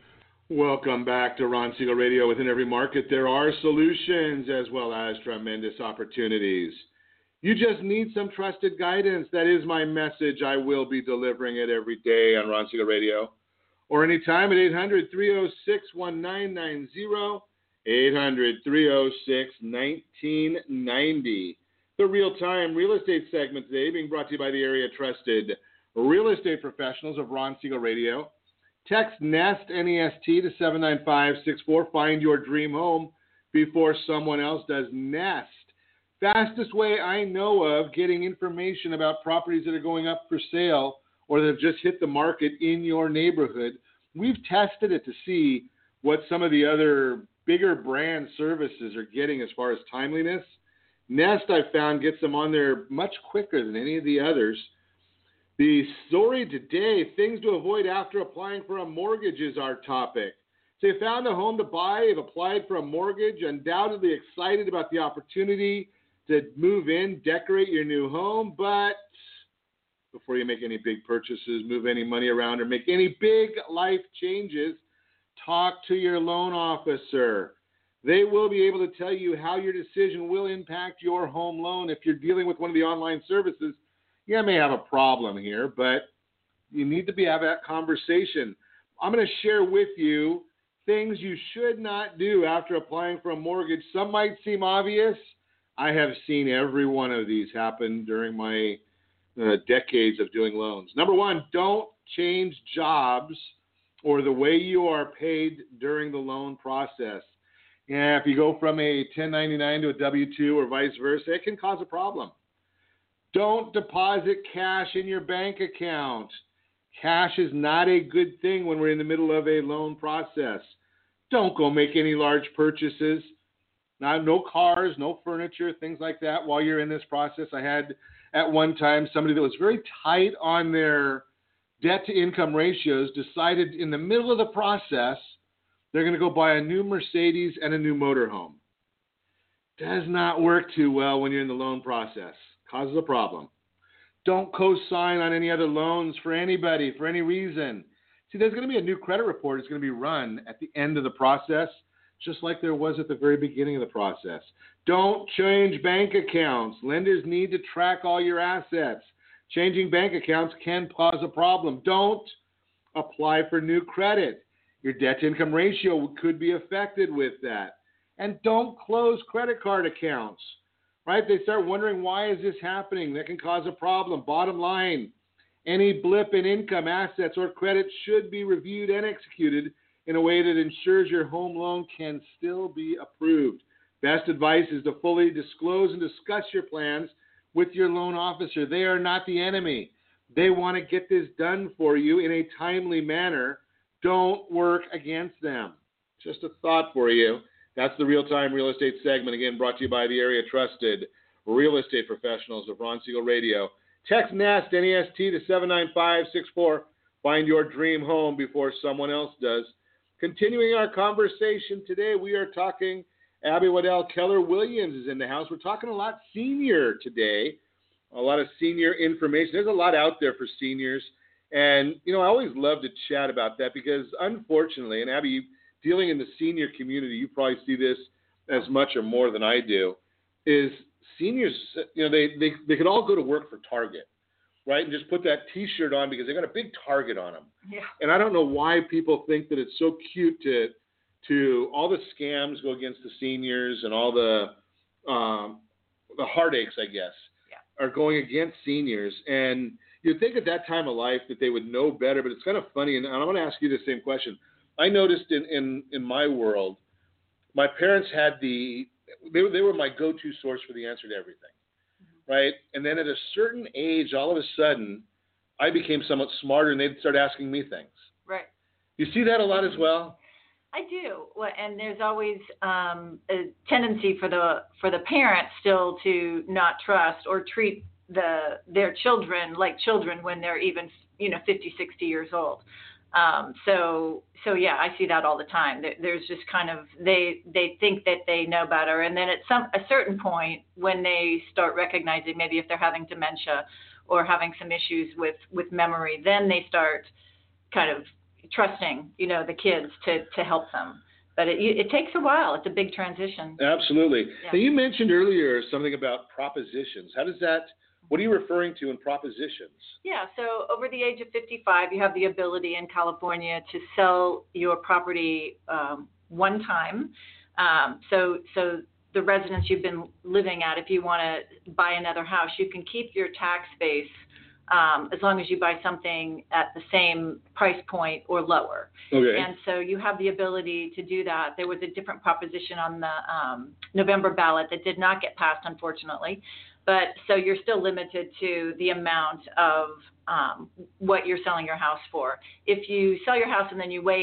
Welcome back to Ron Siegel Radio. Within every market, there are solutions as well as tremendous opportunities. You just need some trusted guidance. That is my message. I will be delivering it every day on Ron Siegel Radio. Or anytime at eight hundred, three oh six, nineteen ninety, eight hundred, three oh six, nineteen ninety. The real-time real estate segment today being brought to you by the area trusted real estate professionals of Ron Siegel Radio. Text NEST, N E S T, to seven nine five six four. Find your dream home before someone else does. Nest. Fastest way I know of getting information about properties that are going up for sale or that have just hit the market in your neighborhood. We've tested it to see what some of the other bigger brand services are getting as far as timeliness. Nest, I've found, gets them on there much quicker than any of the others. The story today, things to avoid after applying for a mortgage, is our topic. So you found a home to buy, you've applied for a mortgage, undoubtedly excited about the opportunity to move in, decorate your new home, but before you make any big purchases, move any money around, or make any big life changes, talk to your loan officer. They will be able to tell you how your decision will impact your home loan. If you're dealing with one of the online services, you may have a problem here, but you need to be have that conversation. I'm going to share with you things you should not do after applying for a mortgage. Some might seem obvious. I have seen every one of these happen during my uh, decades of doing loans. Number one, don't change jobs or the way you are paid during the loan process. Yeah, if you go from a ten ninety-nine to a W two or vice versa, it can cause a problem. Don't deposit cash in your bank account. Cash is not a good thing when we're in the middle of a loan process. Don't go make any large purchases. Now, no cars, no furniture, things like that while you're in this process. I had at one time somebody that was very tight on their debt-to-income ratios decided in the middle of the process they're going to go buy a new Mercedes and a new motorhome. Does not work too well when you're in the loan process. Causes a problem. Don't co-sign on any other loans for anybody, for any reason. See, there's going to be a new credit report that's going to be run at the end of the process, just like there was at the very beginning of the process. Don't change bank accounts. Lenders need to track all your assets. Changing bank accounts can cause a problem. Don't apply for new credit. Your debt-to-income ratio could be affected with that. And don't close credit card accounts, right? They start wondering, why is this happening? That can cause a problem. Bottom line, any blip in income, assets, or credit should be reviewed and executed in a way that ensures your home loan can still be approved. Best advice is to fully disclose and discuss your plans with your loan officer. They are not the enemy. They want to get this done for you in a timely manner. Don't work against them. Just a thought for you. That's the Real-Time Real Estate segment, again, brought to you by the area trusted real estate professionals of Ron Siegel Radio. Text NEST, N E S T, to seven nine five six four. Find your dream home before someone else does. Continuing our conversation today, we are talking, Abby Waddell Keller Williams is in the house. We're talking a lot senior today, a lot of senior information. There's a lot out there for seniors. And, you know, I always love to chat about that because, unfortunately, and Abby, dealing in the senior community, you probably see this as much or more than I do, is seniors, you know, they, they, they could all go to work for Target, right, and just put that T-shirt on because they got a big Target on them. Yeah. And I don't know why people think that it's so cute to to all the scams go against the seniors and all the um, the heartaches, I guess, yeah. are going against seniors. And you'd think at that time of life that they would know better, but it's kind of funny. And I'm going to ask you the same question. I noticed in, in, in my world, my parents had the, they were, they were my go-to source for the answer to everything, mm-hmm. right? And then at a certain age, all of a sudden, I became somewhat smarter and they'd start asking me things. Right. You see that a lot as well? I do. Well, and there's always um, a tendency for the for the parents still to not trust or treat the their children like children when they're even, you know, fifty, sixty years old. Um, so, so yeah, I see that all the time. There, there's just kind of, they, they think that they know better. And then at some, a certain point when they start recognizing maybe if they're having dementia or having some issues with, with memory, then they start kind of trusting, you know, the kids to, to help them. But it, it takes a while. It's a big transition. Absolutely. Yeah. Now, you mentioned earlier something about propositions. How does that, what are you referring to in propositions? Yeah, so over the age of fifty-five, you have the ability in California to sell your property um, one time. Um, so, so the residence you've been living at, if you want to buy another house, you can keep your tax base um, as long as you buy something at the same price point or lower. Okay. And so you have the ability to do that. There was a different proposition on the um, November ballot that did not get passed, unfortunately. But so you're still limited to the amount of um, what you're selling your house for. If you sell your house and then you wait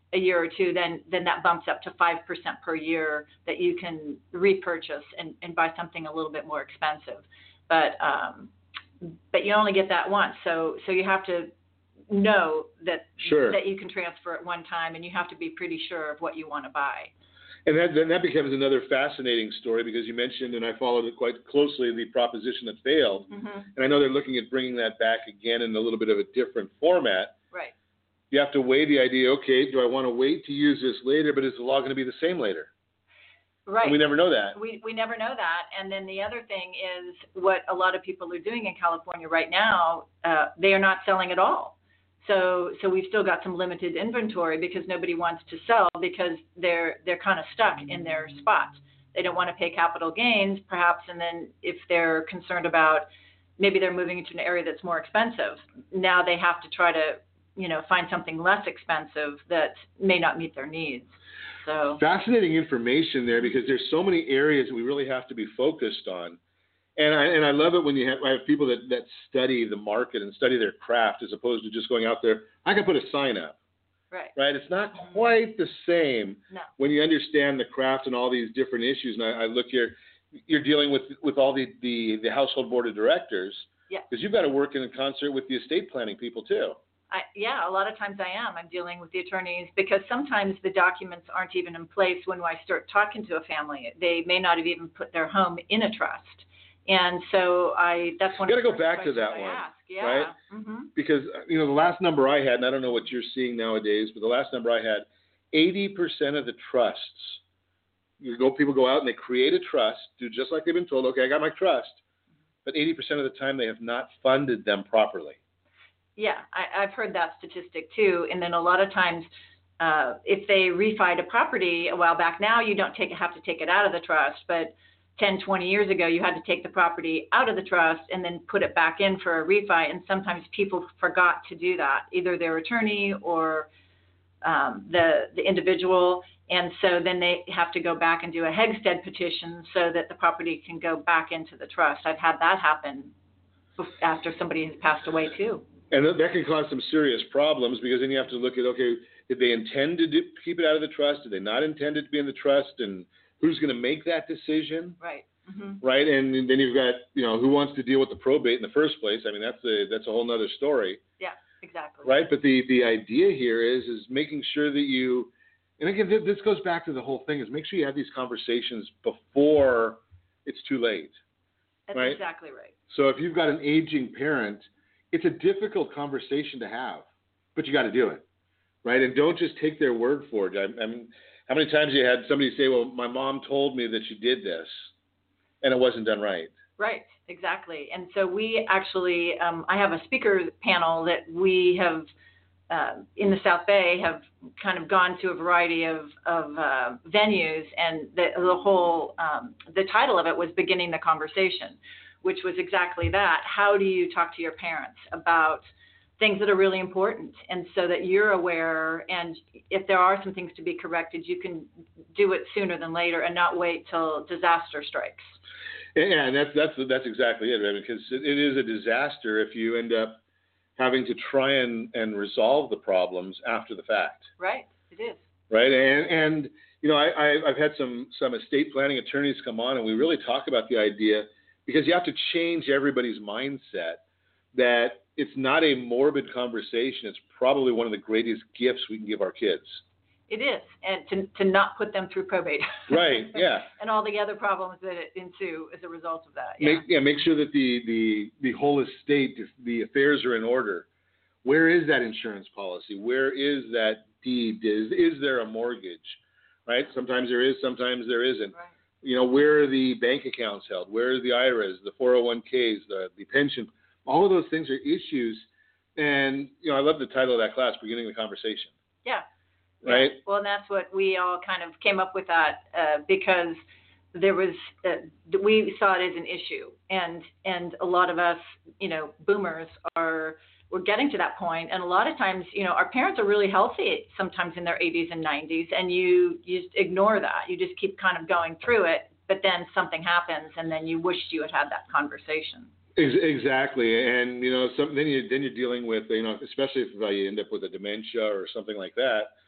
a year or two, then then that bumps up to five percent per year that you can repurchase and, and buy something a little bit more expensive. But um, but you only get that once, so so you have to know that sure. that you can transfer at one time, and you have to be pretty sure of what you want to buy. And that, then that becomes another fascinating story, because you mentioned, and I followed it quite closely, the proposition that failed. Mm-hmm. And I know they're looking at bringing that back again in a little bit of a different format. Right. You have to weigh the idea, okay, do I want to wait to use this later, but is the law going to be the same later? Right. And we never know that. We we never know that. And then the other thing is what a lot of people are doing in California right now, uh, they are not selling at all. So so we've still got some limited inventory because nobody wants to sell because they're they're kind of stuck in their spot. They don't want to pay capital gains, perhaps, and then if they're concerned about maybe they're moving into an area that's more expensive, now they have to try to, you know, find something less expensive that may not meet their needs. So fascinating information there, because there's so many areas that we really have to be focused on. And I and I love it when you have, I have people that, that study the market and study their craft as opposed to just going out there. I can put a sign up. Right. Right. It's not quite the same no. when you understand the craft and all these different issues. And I, I look here, you're dealing with, with all the, the, the household board of directors. Yeah. Because you've got to work in concert with the estate planning people too. I, yeah, a lot of times I am. I'm dealing with the attorneys because sometimes the documents aren't even in place when I start talking to a family. They may not have even put their home in a trust. And so I, that's one you of the got to go back to that I one, ask. Yeah. right? Mm-hmm. Because, you know, the last number I had, and I don't know what you're seeing nowadays, but the last number I had, eighty percent of the trusts, you go, people go out and they create a trust, do just like they've been told, okay, I got my trust, but eighty percent of the time they have not funded them properly. Yeah, I, I've heard that statistic too. And then a lot of times, uh, if they refied a property a while back, now you don't take have to take it out of the trust, but ten, twenty years ago, you had to take the property out of the trust and then put it back in for a refi. And sometimes people forgot to do that, either their attorney or um, the the individual. And so then they have to go back and do a Hegstead petition so that the property can go back into the trust. I've had that happen after somebody has passed away too. And that can cause some serious problems, because then you have to look at, okay, did they intend to do, keep it out of the trust? Did they not intend it to be in the trust? And who's going to make that decision? Right. Mm-hmm. Right. And then you've got, you know, who wants to deal with the probate in the first place? I mean, that's a, that's a whole nother story. Yeah, exactly. Right. But the, the idea here is, is making sure that you, and again, this goes back to the whole thing, is make sure you have these conversations before it's too late. That's right? exactly right. So if you've got an aging parent, it's a difficult conversation to have, but you got to do it. Right. And don't just take their word for it. I, I mean, how many times you had somebody say, well, my mom told me that she did this, and it wasn't done right? Right, exactly. And so we actually, um, I have a speaker panel that we have uh, in the South Bay have kind of gone to a variety of, of uh, venues, and the, the whole, um, the title of it was Beginning the Conversation, which was exactly that. How do you talk to your parents about things that are really important, and so that you're aware, and if there are some things to be corrected, you can do it sooner than later and not wait till disaster strikes. Yeah, and that's that's that's exactly it, right? Because it, it is a disaster if you end up having to try and, and resolve the problems after the fact. Right, it is. Right, and and you know, I, I I've had some some estate planning attorneys come on, and we really talk about the idea, because you have to change everybody's mindset that it's not a morbid conversation. It's probably one of the greatest gifts we can give our kids. It is, and to to not put them through probate. Right, yeah. And all the other problems that ensue as a result of that. Yeah, make, yeah, make sure that the, the, the whole estate, the affairs are in order. Where is that insurance policy? Where is that deed? Is, is there a mortgage? Right? Sometimes there is, sometimes there isn't. Right. You know, where are the bank accounts held? Where are the I R As, the four oh one k's, the, the pension? All of those things are issues. And, you know, I love the title of that class, Beginning the Conversation. Yeah. Right. Yeah. Well, and that's what we all kind of came up with that uh, because there was uh, we saw it as an issue, and and a lot of us, you know, boomers are we're getting to that point, and a lot of times, you know, our parents are really healthy sometimes in their eighties and nineties, and you you just ignore that. You just keep kind of going through it, but then something happens, and then you wished you had had that conversation. Exactly, and you know, some, then you then you're dealing with, you know, especially if you end up with a dementia or something like that.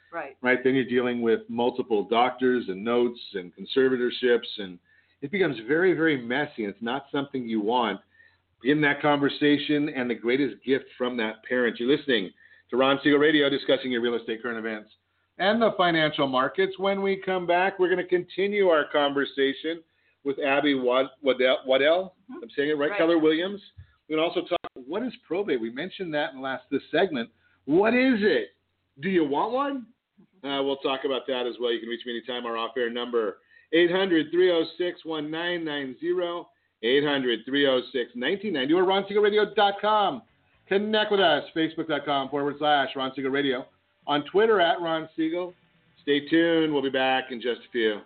Right. Right. Then you're dealing with multiple doctors and notes and conservatorships, and it becomes very, very messy. And it's not something you want. Begin that conversation, and the greatest gift from that parent. You're listening to Ron Siegel Radio, discussing your real estate current events and the financial markets. When we come back, we're going to continue our conversation with Abby Wad- Waddell. Waddell? Mm-hmm. I'm saying it right. right. Keller Williams. We can also talk, what is probate? We mentioned that in the last this segment. What is it? Do you want one? Uh, we'll talk about that as well. You can reach me anytime. Our off-air number, eight hundred, three oh six, one nine nine zero, eight hundred, three oh six, nineteen ninety, or ron siegel radio dot com. Connect with us, facebook.com forward slash Ron Siegel Radio. On Twitter, at Ron Siegel. Stay tuned. We'll be back in just a few.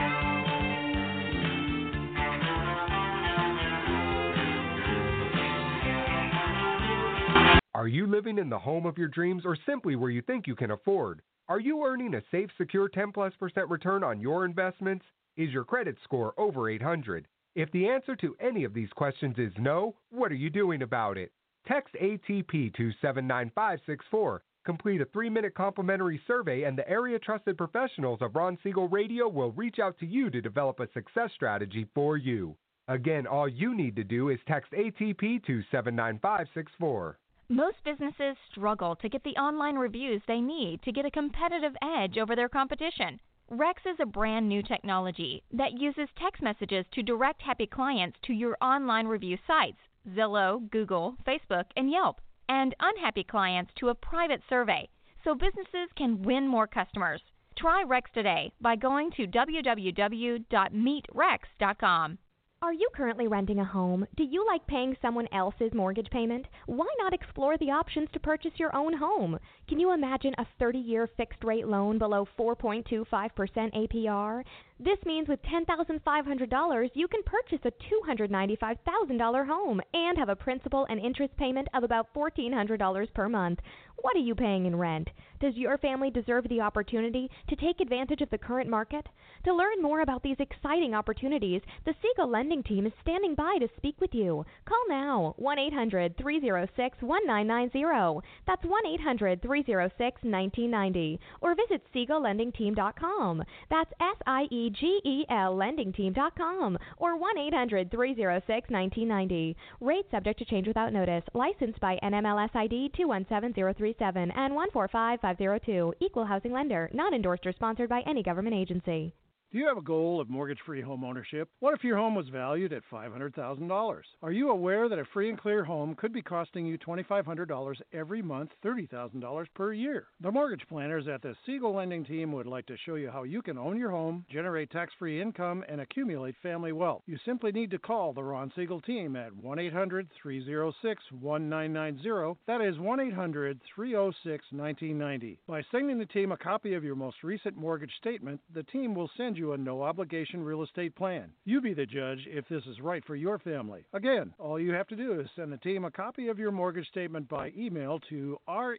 Are you living in the home of your dreams, or simply where you think you can afford? Are you earning a safe, secure ten plus percent return on your investments? Is your credit score over eight hundred? If the answer to any of these questions is no, what are you doing about it? Text A T P to seven nine five six four. Complete a three-minute complimentary survey, and the area-trusted professionals of Ron Siegel Radio will reach out to you to develop a success strategy for you. Again, all you need to do is text A T P to seven nine five six four. Most businesses struggle to get the online reviews they need to get a competitive edge over their competition. Rex is a brand new technology that uses text messages to direct happy clients to your online review sites, Zillow, Google, Facebook, and Yelp, and unhappy clients to a private survey, so businesses can win more customers. Try Rex today by going to w w w dot meet rex dot com. Are you currently renting a home? Do you like paying someone else's mortgage payment? Why not explore the options to purchase your own home? Can you imagine a thirty-year fixed-rate loan below four point two five percent A P R? This means with ten thousand five hundred dollars, you can purchase a two hundred ninety-five thousand dollars home and have a principal and interest payment of about fourteen hundred dollars per month. What are you paying in rent? Does your family deserve the opportunity to take advantage of the current market? To learn more about these exciting opportunities, the Siegel Lending Team is standing by to speak with you. Call now, one eight hundred, three oh six, one nine nine zero. That's one eight hundred, three oh six, one nine nine zero. Or visit siegel lending team dot com. That's S I E G E L lending team dot com. Or one eight hundred, three oh six, one nine nine zero. Rate subject to change without notice. Licensed by N M L S I D two one seven zero three seven and one four five five zero two. Equal housing lender. Not endorsed or sponsored by any government agency. Do you have a goal of mortgage-free home ownership? What if your home was valued at five hundred thousand dollars? Are you aware that a free and clear home could be costing you twenty-five hundred dollars every month, thirty thousand dollars per year? The mortgage planners at the Siegel Lending Team would like to show you how you can own your home, generate tax-free income, and accumulate family wealth. You simply need to call the Ron Siegel Team at one eight hundred, three oh six, one nine nine zero. That is one eight hundred, three oh six, one nine nine zero. By sending the team a copy of your most recent mortgage statement, the team will send you a no-obligation real estate plan. You be the judge if this is right for your family. Again, all you have to do is send the team a copy of your mortgage statement by email to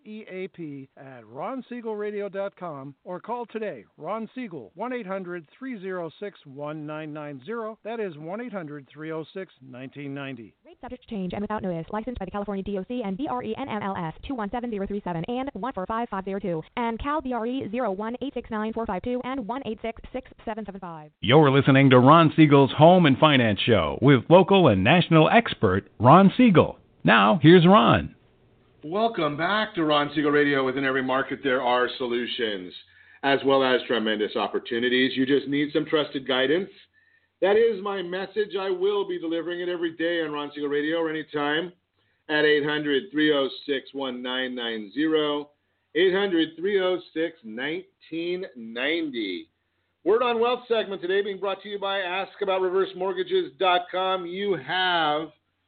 reap at ron siegel radio dot com or call today, Ron Siegel, one eight hundred, three oh six, one nine nine zero. That is one eight hundred, three oh six, one nine nine zero. Rate subject to change and without notice. Licensed by the California D O C and B R E N M L S two one seven zero three seven and one four five five zero two and Cal B R E zero one eight six nine four five two and one eight six six seven seven five. You're listening to Ron Siegel's Home and Finance Show with local and national expert Ron Siegel. Now, here's Ron. Welcome back to Ron Siegel Radio. Within every market, there are solutions as well as tremendous opportunities. You just need some trusted guidance. That is my message. I will be delivering it every day on Ron Siegel Radio or anytime at eight hundred, three oh six, one nine nine zero, eight hundred, three oh six, one nine nine zero. Word on Wealth segment today being brought to you by ask about reverse mortgages dot com. You have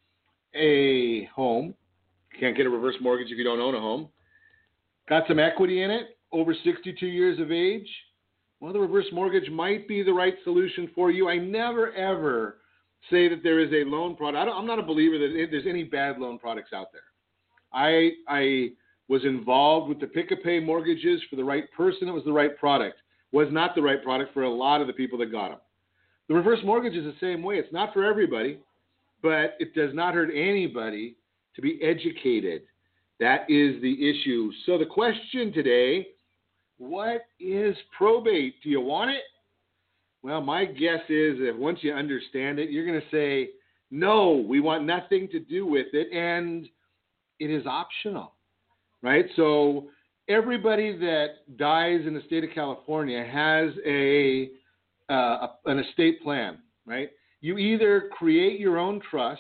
a home. Can't get a reverse mortgage if you don't own a home. Got some equity in it, over sixty-two years of age. Well, the reverse mortgage might be the right solution for you. I never, ever say that there is a loan product. I don't, I'm not a believer that there's any bad loan products out there. I, I was involved with the pick-a-pay mortgages for the right person. It was the right product. Was not the right product for a lot of the people that got them. The reverse mortgage is the same way. It's not for everybody, but it does not hurt anybody to be educated. That is the issue. So the question today, what is probate? Do you want it? Well, my guess is that once you understand it, you're going to say, no, we want nothing to do with it, and it is optional, right? So everybody that dies in the state of California has a, uh, an estate plan, right? You either create your own trust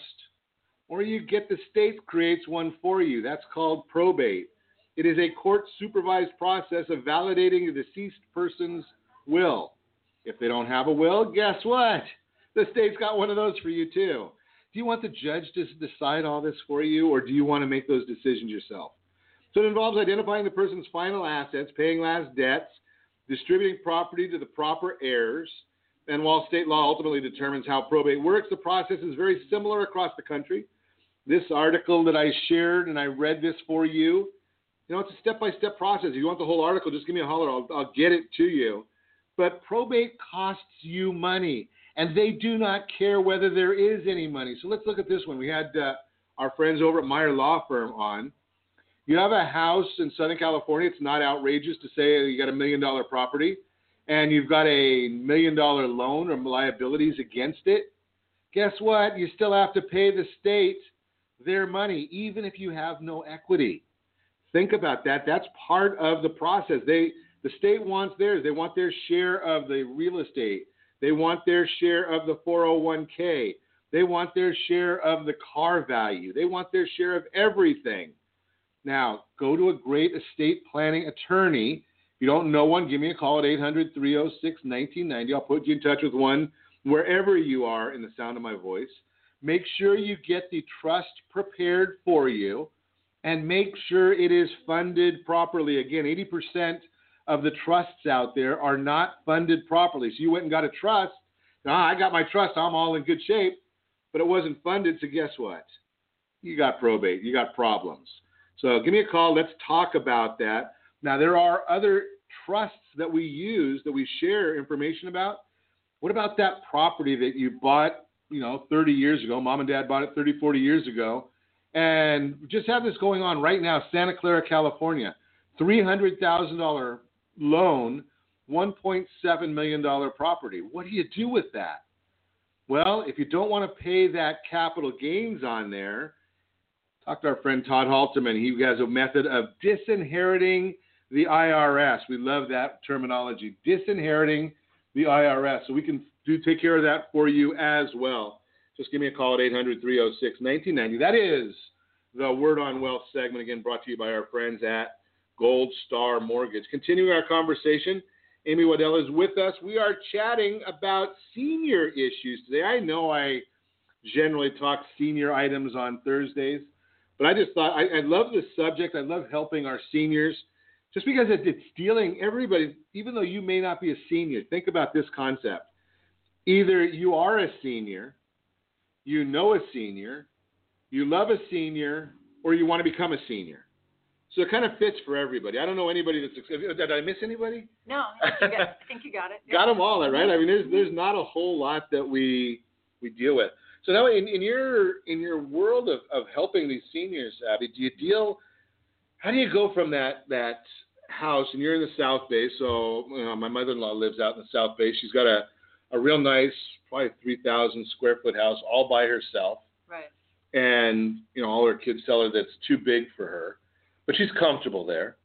or you get the state creates one for you. That's called probate. It is a court-supervised process of validating a deceased person's will. If they don't have a will, guess what? The state's got one of those for you too. Do you want the judge to decide all this for you, or do you want to make those decisions yourself? So it involves identifying the person's final assets, paying last debts, distributing property to the proper heirs, and while state law ultimately determines how probate works, the process is very similar across the country. This article that I shared, and I read this for you, you know, it's a step-by-step process. If you want the whole article, just give me a holler. I'll, I'll get it to you. But probate costs you money, and they do not care whether there is any money. So let's look at this one. We had uh, our friends over at Meyer Law Firm on. You have a house in Southern California. It's not outrageous to say you got a million-dollar property, and you've got a million-dollar loan or liabilities against it. Guess what? You still have to pay the state their money, even if you have no equity. Think about that. That's part of the process. They, the state wants theirs. They want their share of the real estate. They want their share of the four oh one k. They want their share of the car value. They want their share of everything. Now, go to a great estate planning attorney. If you don't know one, give me a call at eight hundred, three oh six, nineteen ninety. I'll put you in touch with one wherever you are in the sound of my voice. Make sure you get the trust prepared for you, and make sure it is funded properly. Again, eighty percent of the trusts out there are not funded properly. So you went and got a trust. Ah, I got my trust. I'm all in good shape. But it wasn't funded, so guess what? You got probate. You got problems. So give me a call. Let's talk about that. Now, there are other trusts that we use that we share information about. What about that property that you bought, you know, thirty years ago? Mom and Dad bought it thirty, forty years ago. And just have this going on right now, Santa Clara, California. three hundred thousand dollars loan, one point seven million dollars property. What do you do with that? Well, if you don't want to pay that capital gains on there, talk to our friend Todd Halterman. He has a method of disinheriting the I R S. We love that terminology, disinheriting the I R S. So we can do take care of that for you as well. Just give me a call at eight hundred, three oh six, nineteen ninety. That is the Word on Wealth segment, again, brought to you by our friends at Gold Star Mortgage. Continuing our conversation, Amy Waddell is with us. We are chatting about senior issues today. I know I generally talk senior items on Thursdays, but I just thought I, I love this subject. I love helping our seniors just because it, it's dealing everybody, even though you may not be a senior. Think about this concept. Either you are a senior, you know a senior, you love a senior, or you want to become a senior. So it kind of fits for everybody. I don't know anybody that's – did I miss anybody? No, I think you got, I think you got it. Got them all, right? I mean, there's there's not a whole lot that we we deal with. So now in, in your in your world of, of helping these seniors, Abby, do you deal – how do you go from that that house, and you're in the South Bay, so you know, my mother-in-law lives out in the South Bay. She's got a, a real nice, probably three thousand square foot house all by herself. Right. And, you know, all her kids tell her that's too big for her. But she's comfortable there.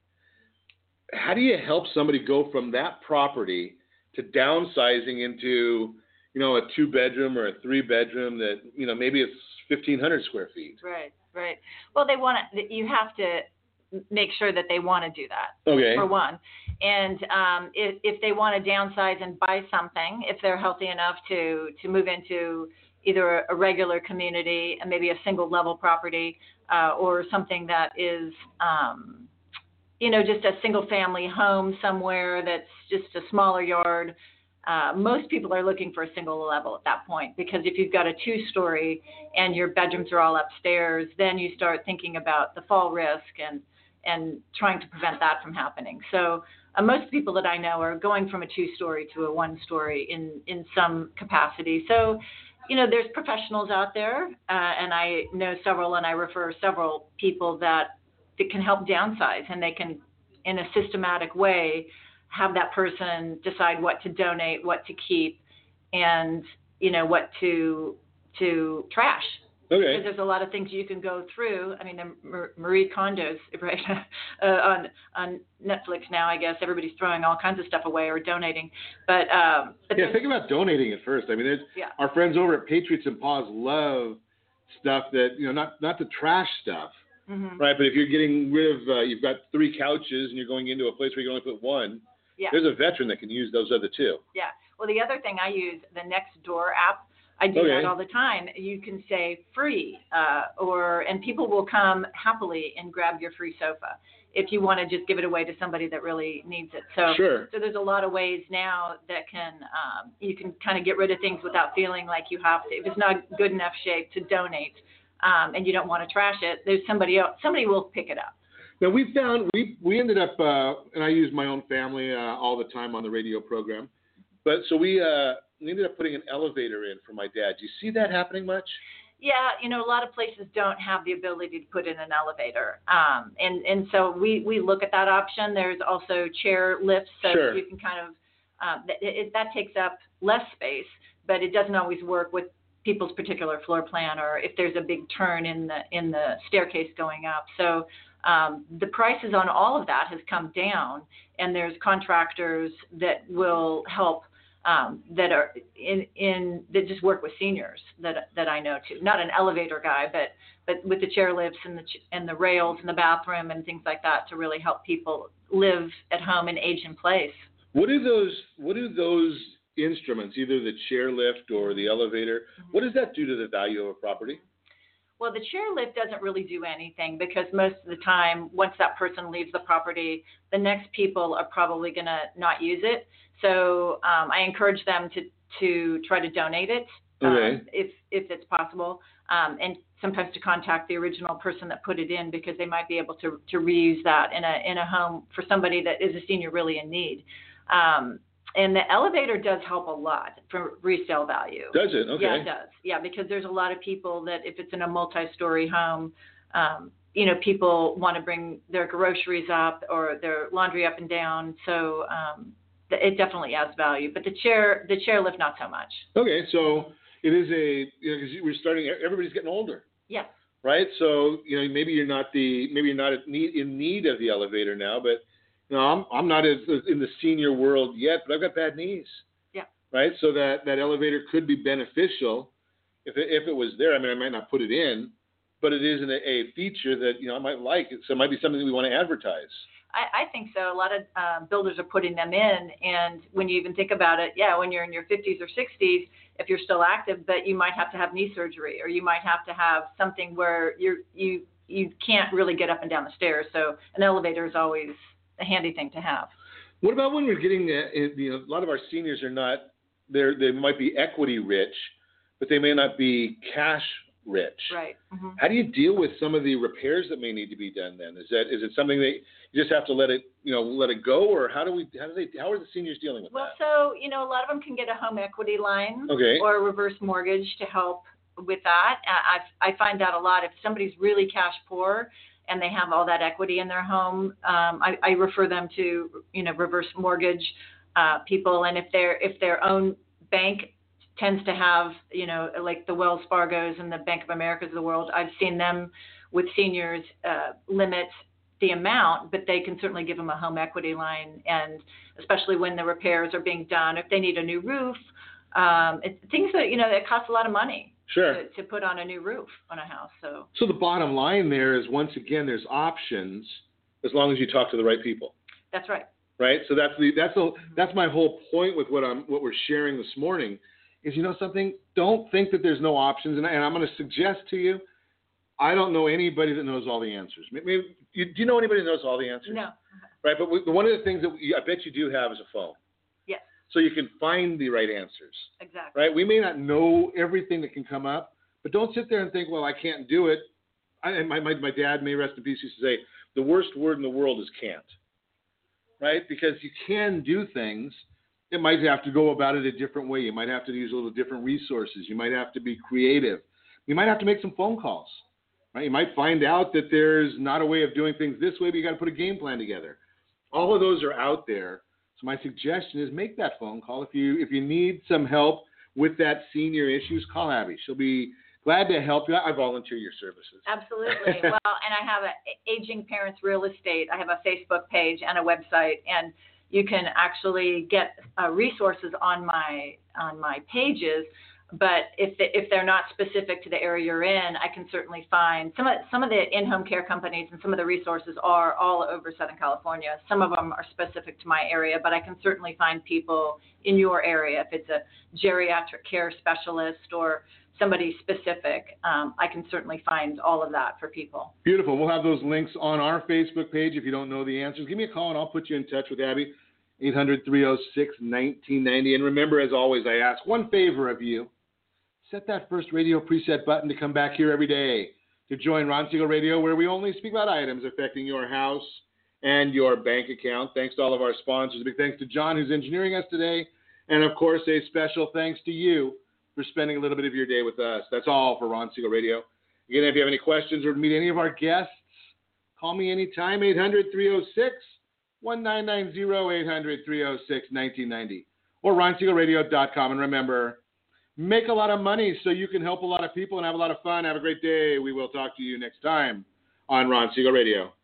How do you help somebody go from that property to downsizing into, you know, a two-bedroom or a three-bedroom that, you know, maybe it's fifteen hundred square feet? Right, right. Well, they want to. You have to make sure that they want to do that. Okay. For one, and um, if if they want to downsize and buy something, if they're healthy enough to to move into either a regular community and maybe a single level property uh, or something that is, um, you know, just a single family home somewhere that's just a smaller yard. Uh, most people are looking for a single level at that point, because if you've got a two story and your bedrooms are all upstairs, then you start thinking about the fall risk and, and trying to prevent that from happening. So uh, most people that I know are going from a two story to a one story in, in some capacity. So, you know, there's professionals out there, uh, and I know several, and I refer several people that, that can help downsize, and they can, in a systematic way, have that person decide what to donate, what to keep, and, you know, what to to trash. Okay. Because there's a lot of things you can go through. I mean, the Marie Kondo's, right, uh, on on Netflix now, I guess. Everybody's throwing all kinds of stuff away or donating. But, um, but yeah, think about donating at first. I mean, there's, yeah. our friends over at Patriots and Paws love stuff that, you know, not, not the trash stuff, mm-hmm. right? But if you're getting rid of, uh, you've got three couches and you're going into a place where you can only put one, yeah. there's a veteran that can use those other two. Yeah. Well, the other thing I use, the Nextdoor app, I do okay. that all the time. You can say free, uh, or and people will come happily and grab your free sofa if you want to just give it away to somebody that really needs it. So, sure. so there's a lot of ways now that can um, you can kind of get rid of things without feeling like you have to. If it's not good enough shape to donate, um, and you don't want to trash it, there's somebody else. Somebody will pick it up. Now we found we we ended up, uh, and I use my own family uh, all the time on the radio program, but so we. Uh, We ended up putting an elevator in for my dad. Do you see that happening much? Yeah, you know, a lot of places don't have the ability to put in an elevator. Um, and, and so we, we look at that option. There's also chair lifts, so sure. you can kind of, um, that, it, that takes up less space, but it doesn't always work with people's particular floor plan or if there's a big turn in the, in the staircase going up. So um, the prices on all of that has come down, and there's contractors that will help Um, that are in, in that just work with seniors that that I know too. Not an elevator guy, but but with the chairlifts and the and the rails in the bathroom and things like that to really help people live at home and age in place. What do those What do those instruments, either the chairlift or the elevator, mm-hmm. what does that do to the value of a property? Well, the chairlift doesn't really do anything because most of the time, once that person leaves the property, the next people are probably going to not use it. So um, I encourage them to, to try to donate it okay. um, if if it's possible, um, and sometimes to contact the original person that put it in because they might be able to, to reuse that in a in a home for somebody that is a senior really in need. Um, and the elevator does help a lot for resale value. Does it? Okay. Yeah, it does. Yeah, because there's a lot of people that if it's in a multi-story home, um, you know, people want to bring their groceries up or their laundry up and down. So um, it definitely adds value, but the chair, the chairlift, not so much. Okay, so it is a, you know, because we're starting, everybody's getting older. Yeah. Right. So you know, maybe you're not the, maybe you're not in need of the elevator now, but you know, I'm I'm not as in the senior world yet, but I've got bad knees. Yeah. Right. So that that elevator could be beneficial if it, if it was there. I mean, I might not put it in, but it is an, a feature that you know I might like. So it might be something that we want to advertise. I, I think so. A lot of uh, builders are putting them in, and when you even think about it, yeah, when you're in your fifties or sixties, if you're still active, but you might have to have knee surgery, or you might have to have something where you're you you can't really get up and down the stairs. So an elevator is always a handy thing to have. What about when we're getting, uh, you know, a lot of our seniors are not, they're they might be equity rich, but they may not be cash rich. Right. Mm-hmm. How do you deal with some of the repairs that may need to be done then? Is that is it something that you just have to let it, you know, let it go, or how do we how do they how are the seniors dealing with well, that? Well, so, you know, a lot of them can get a home equity line okay. or a reverse mortgage to help with that. I I find that a lot. If somebody's really cash poor and they have all that equity in their home, um, I, I refer them to, you know, reverse mortgage uh, people. And if they're if their own bank tends to have, you know, like the Wells Fargos and the Bank of Americas of the world, I've seen them with seniors uh, limit the amount, but they can certainly give them a home equity line, and especially when the repairs are being done, if they need a new roof, um, it, things that, you know, that cost a lot of money. Sure. To, to put on a new roof on a house. So. So the bottom line there is, once again, there's options as long as you talk to the right people. That's right. Right. So that's the that's the that's my whole point with what I'm what we're sharing this morning. Is, you know something, don't think that there's no options. And, and I'm going to suggest to you, I don't know anybody that knows all the answers. Maybe, you, do you know anybody that knows all the answers? No. Right, but we, one of the things that we, I bet you do have is a phone. Yes. So you can find the right answers. Exactly. Right? We may not know everything that can come up, but don't sit there and think, well, I can't do it. I, and my, my, my dad, may rest in peace, used to say, the worst word in the world is can't. Right? Because you can do things. It might have to go about it a different way. You might have to use a little different resources. You might have to be creative. You might have to make some phone calls. Right? You might find out that there's not a way of doing things this way, but you got to put a game plan together. All of those are out there. So my suggestion is make that phone call. If you if you need some help with that senior issues, call Abby. She'll be glad to help you. I volunteer your services. Absolutely. Well, and I have a Aging Parents Real Estate. I have a Facebook page and a website, and you can actually get uh, resources on my on my pages. But if they, if they're not specific to the area you're in, I can certainly find some of some of the in-home care companies and some of the resources are all over Southern California. Some of them are specific to my area, but I can certainly find people in your area. If it's a geriatric care specialist or somebody specific, um, I can certainly find all of that for people. Beautiful. We'll have those links on our Facebook page. If you don't know the answers, give me a call and I'll put you in touch with Abby. eight hundred, three oh six, nineteen ninety. And remember, as always, I ask one favor of you. Set that first radio preset button to come back here every day to join Ron Siegel Radio, where we only speak about items affecting your house and your bank account. Thanks to all of our sponsors. A big thanks to John, who's engineering us today. And, of course, a special thanks to you for spending a little bit of your day with us. That's all for Ron Siegel Radio. Again, if you have any questions or to meet any of our guests, call me anytime, eight hundred, three oh six, nineteen ninety, eight hundred, three oh six, nineteen ninety, or ron siegel radio dot com. And remember, make a lot of money so you can help a lot of people and have a lot of fun. Have a great day. We will talk to you next time on Ron Siegel Radio.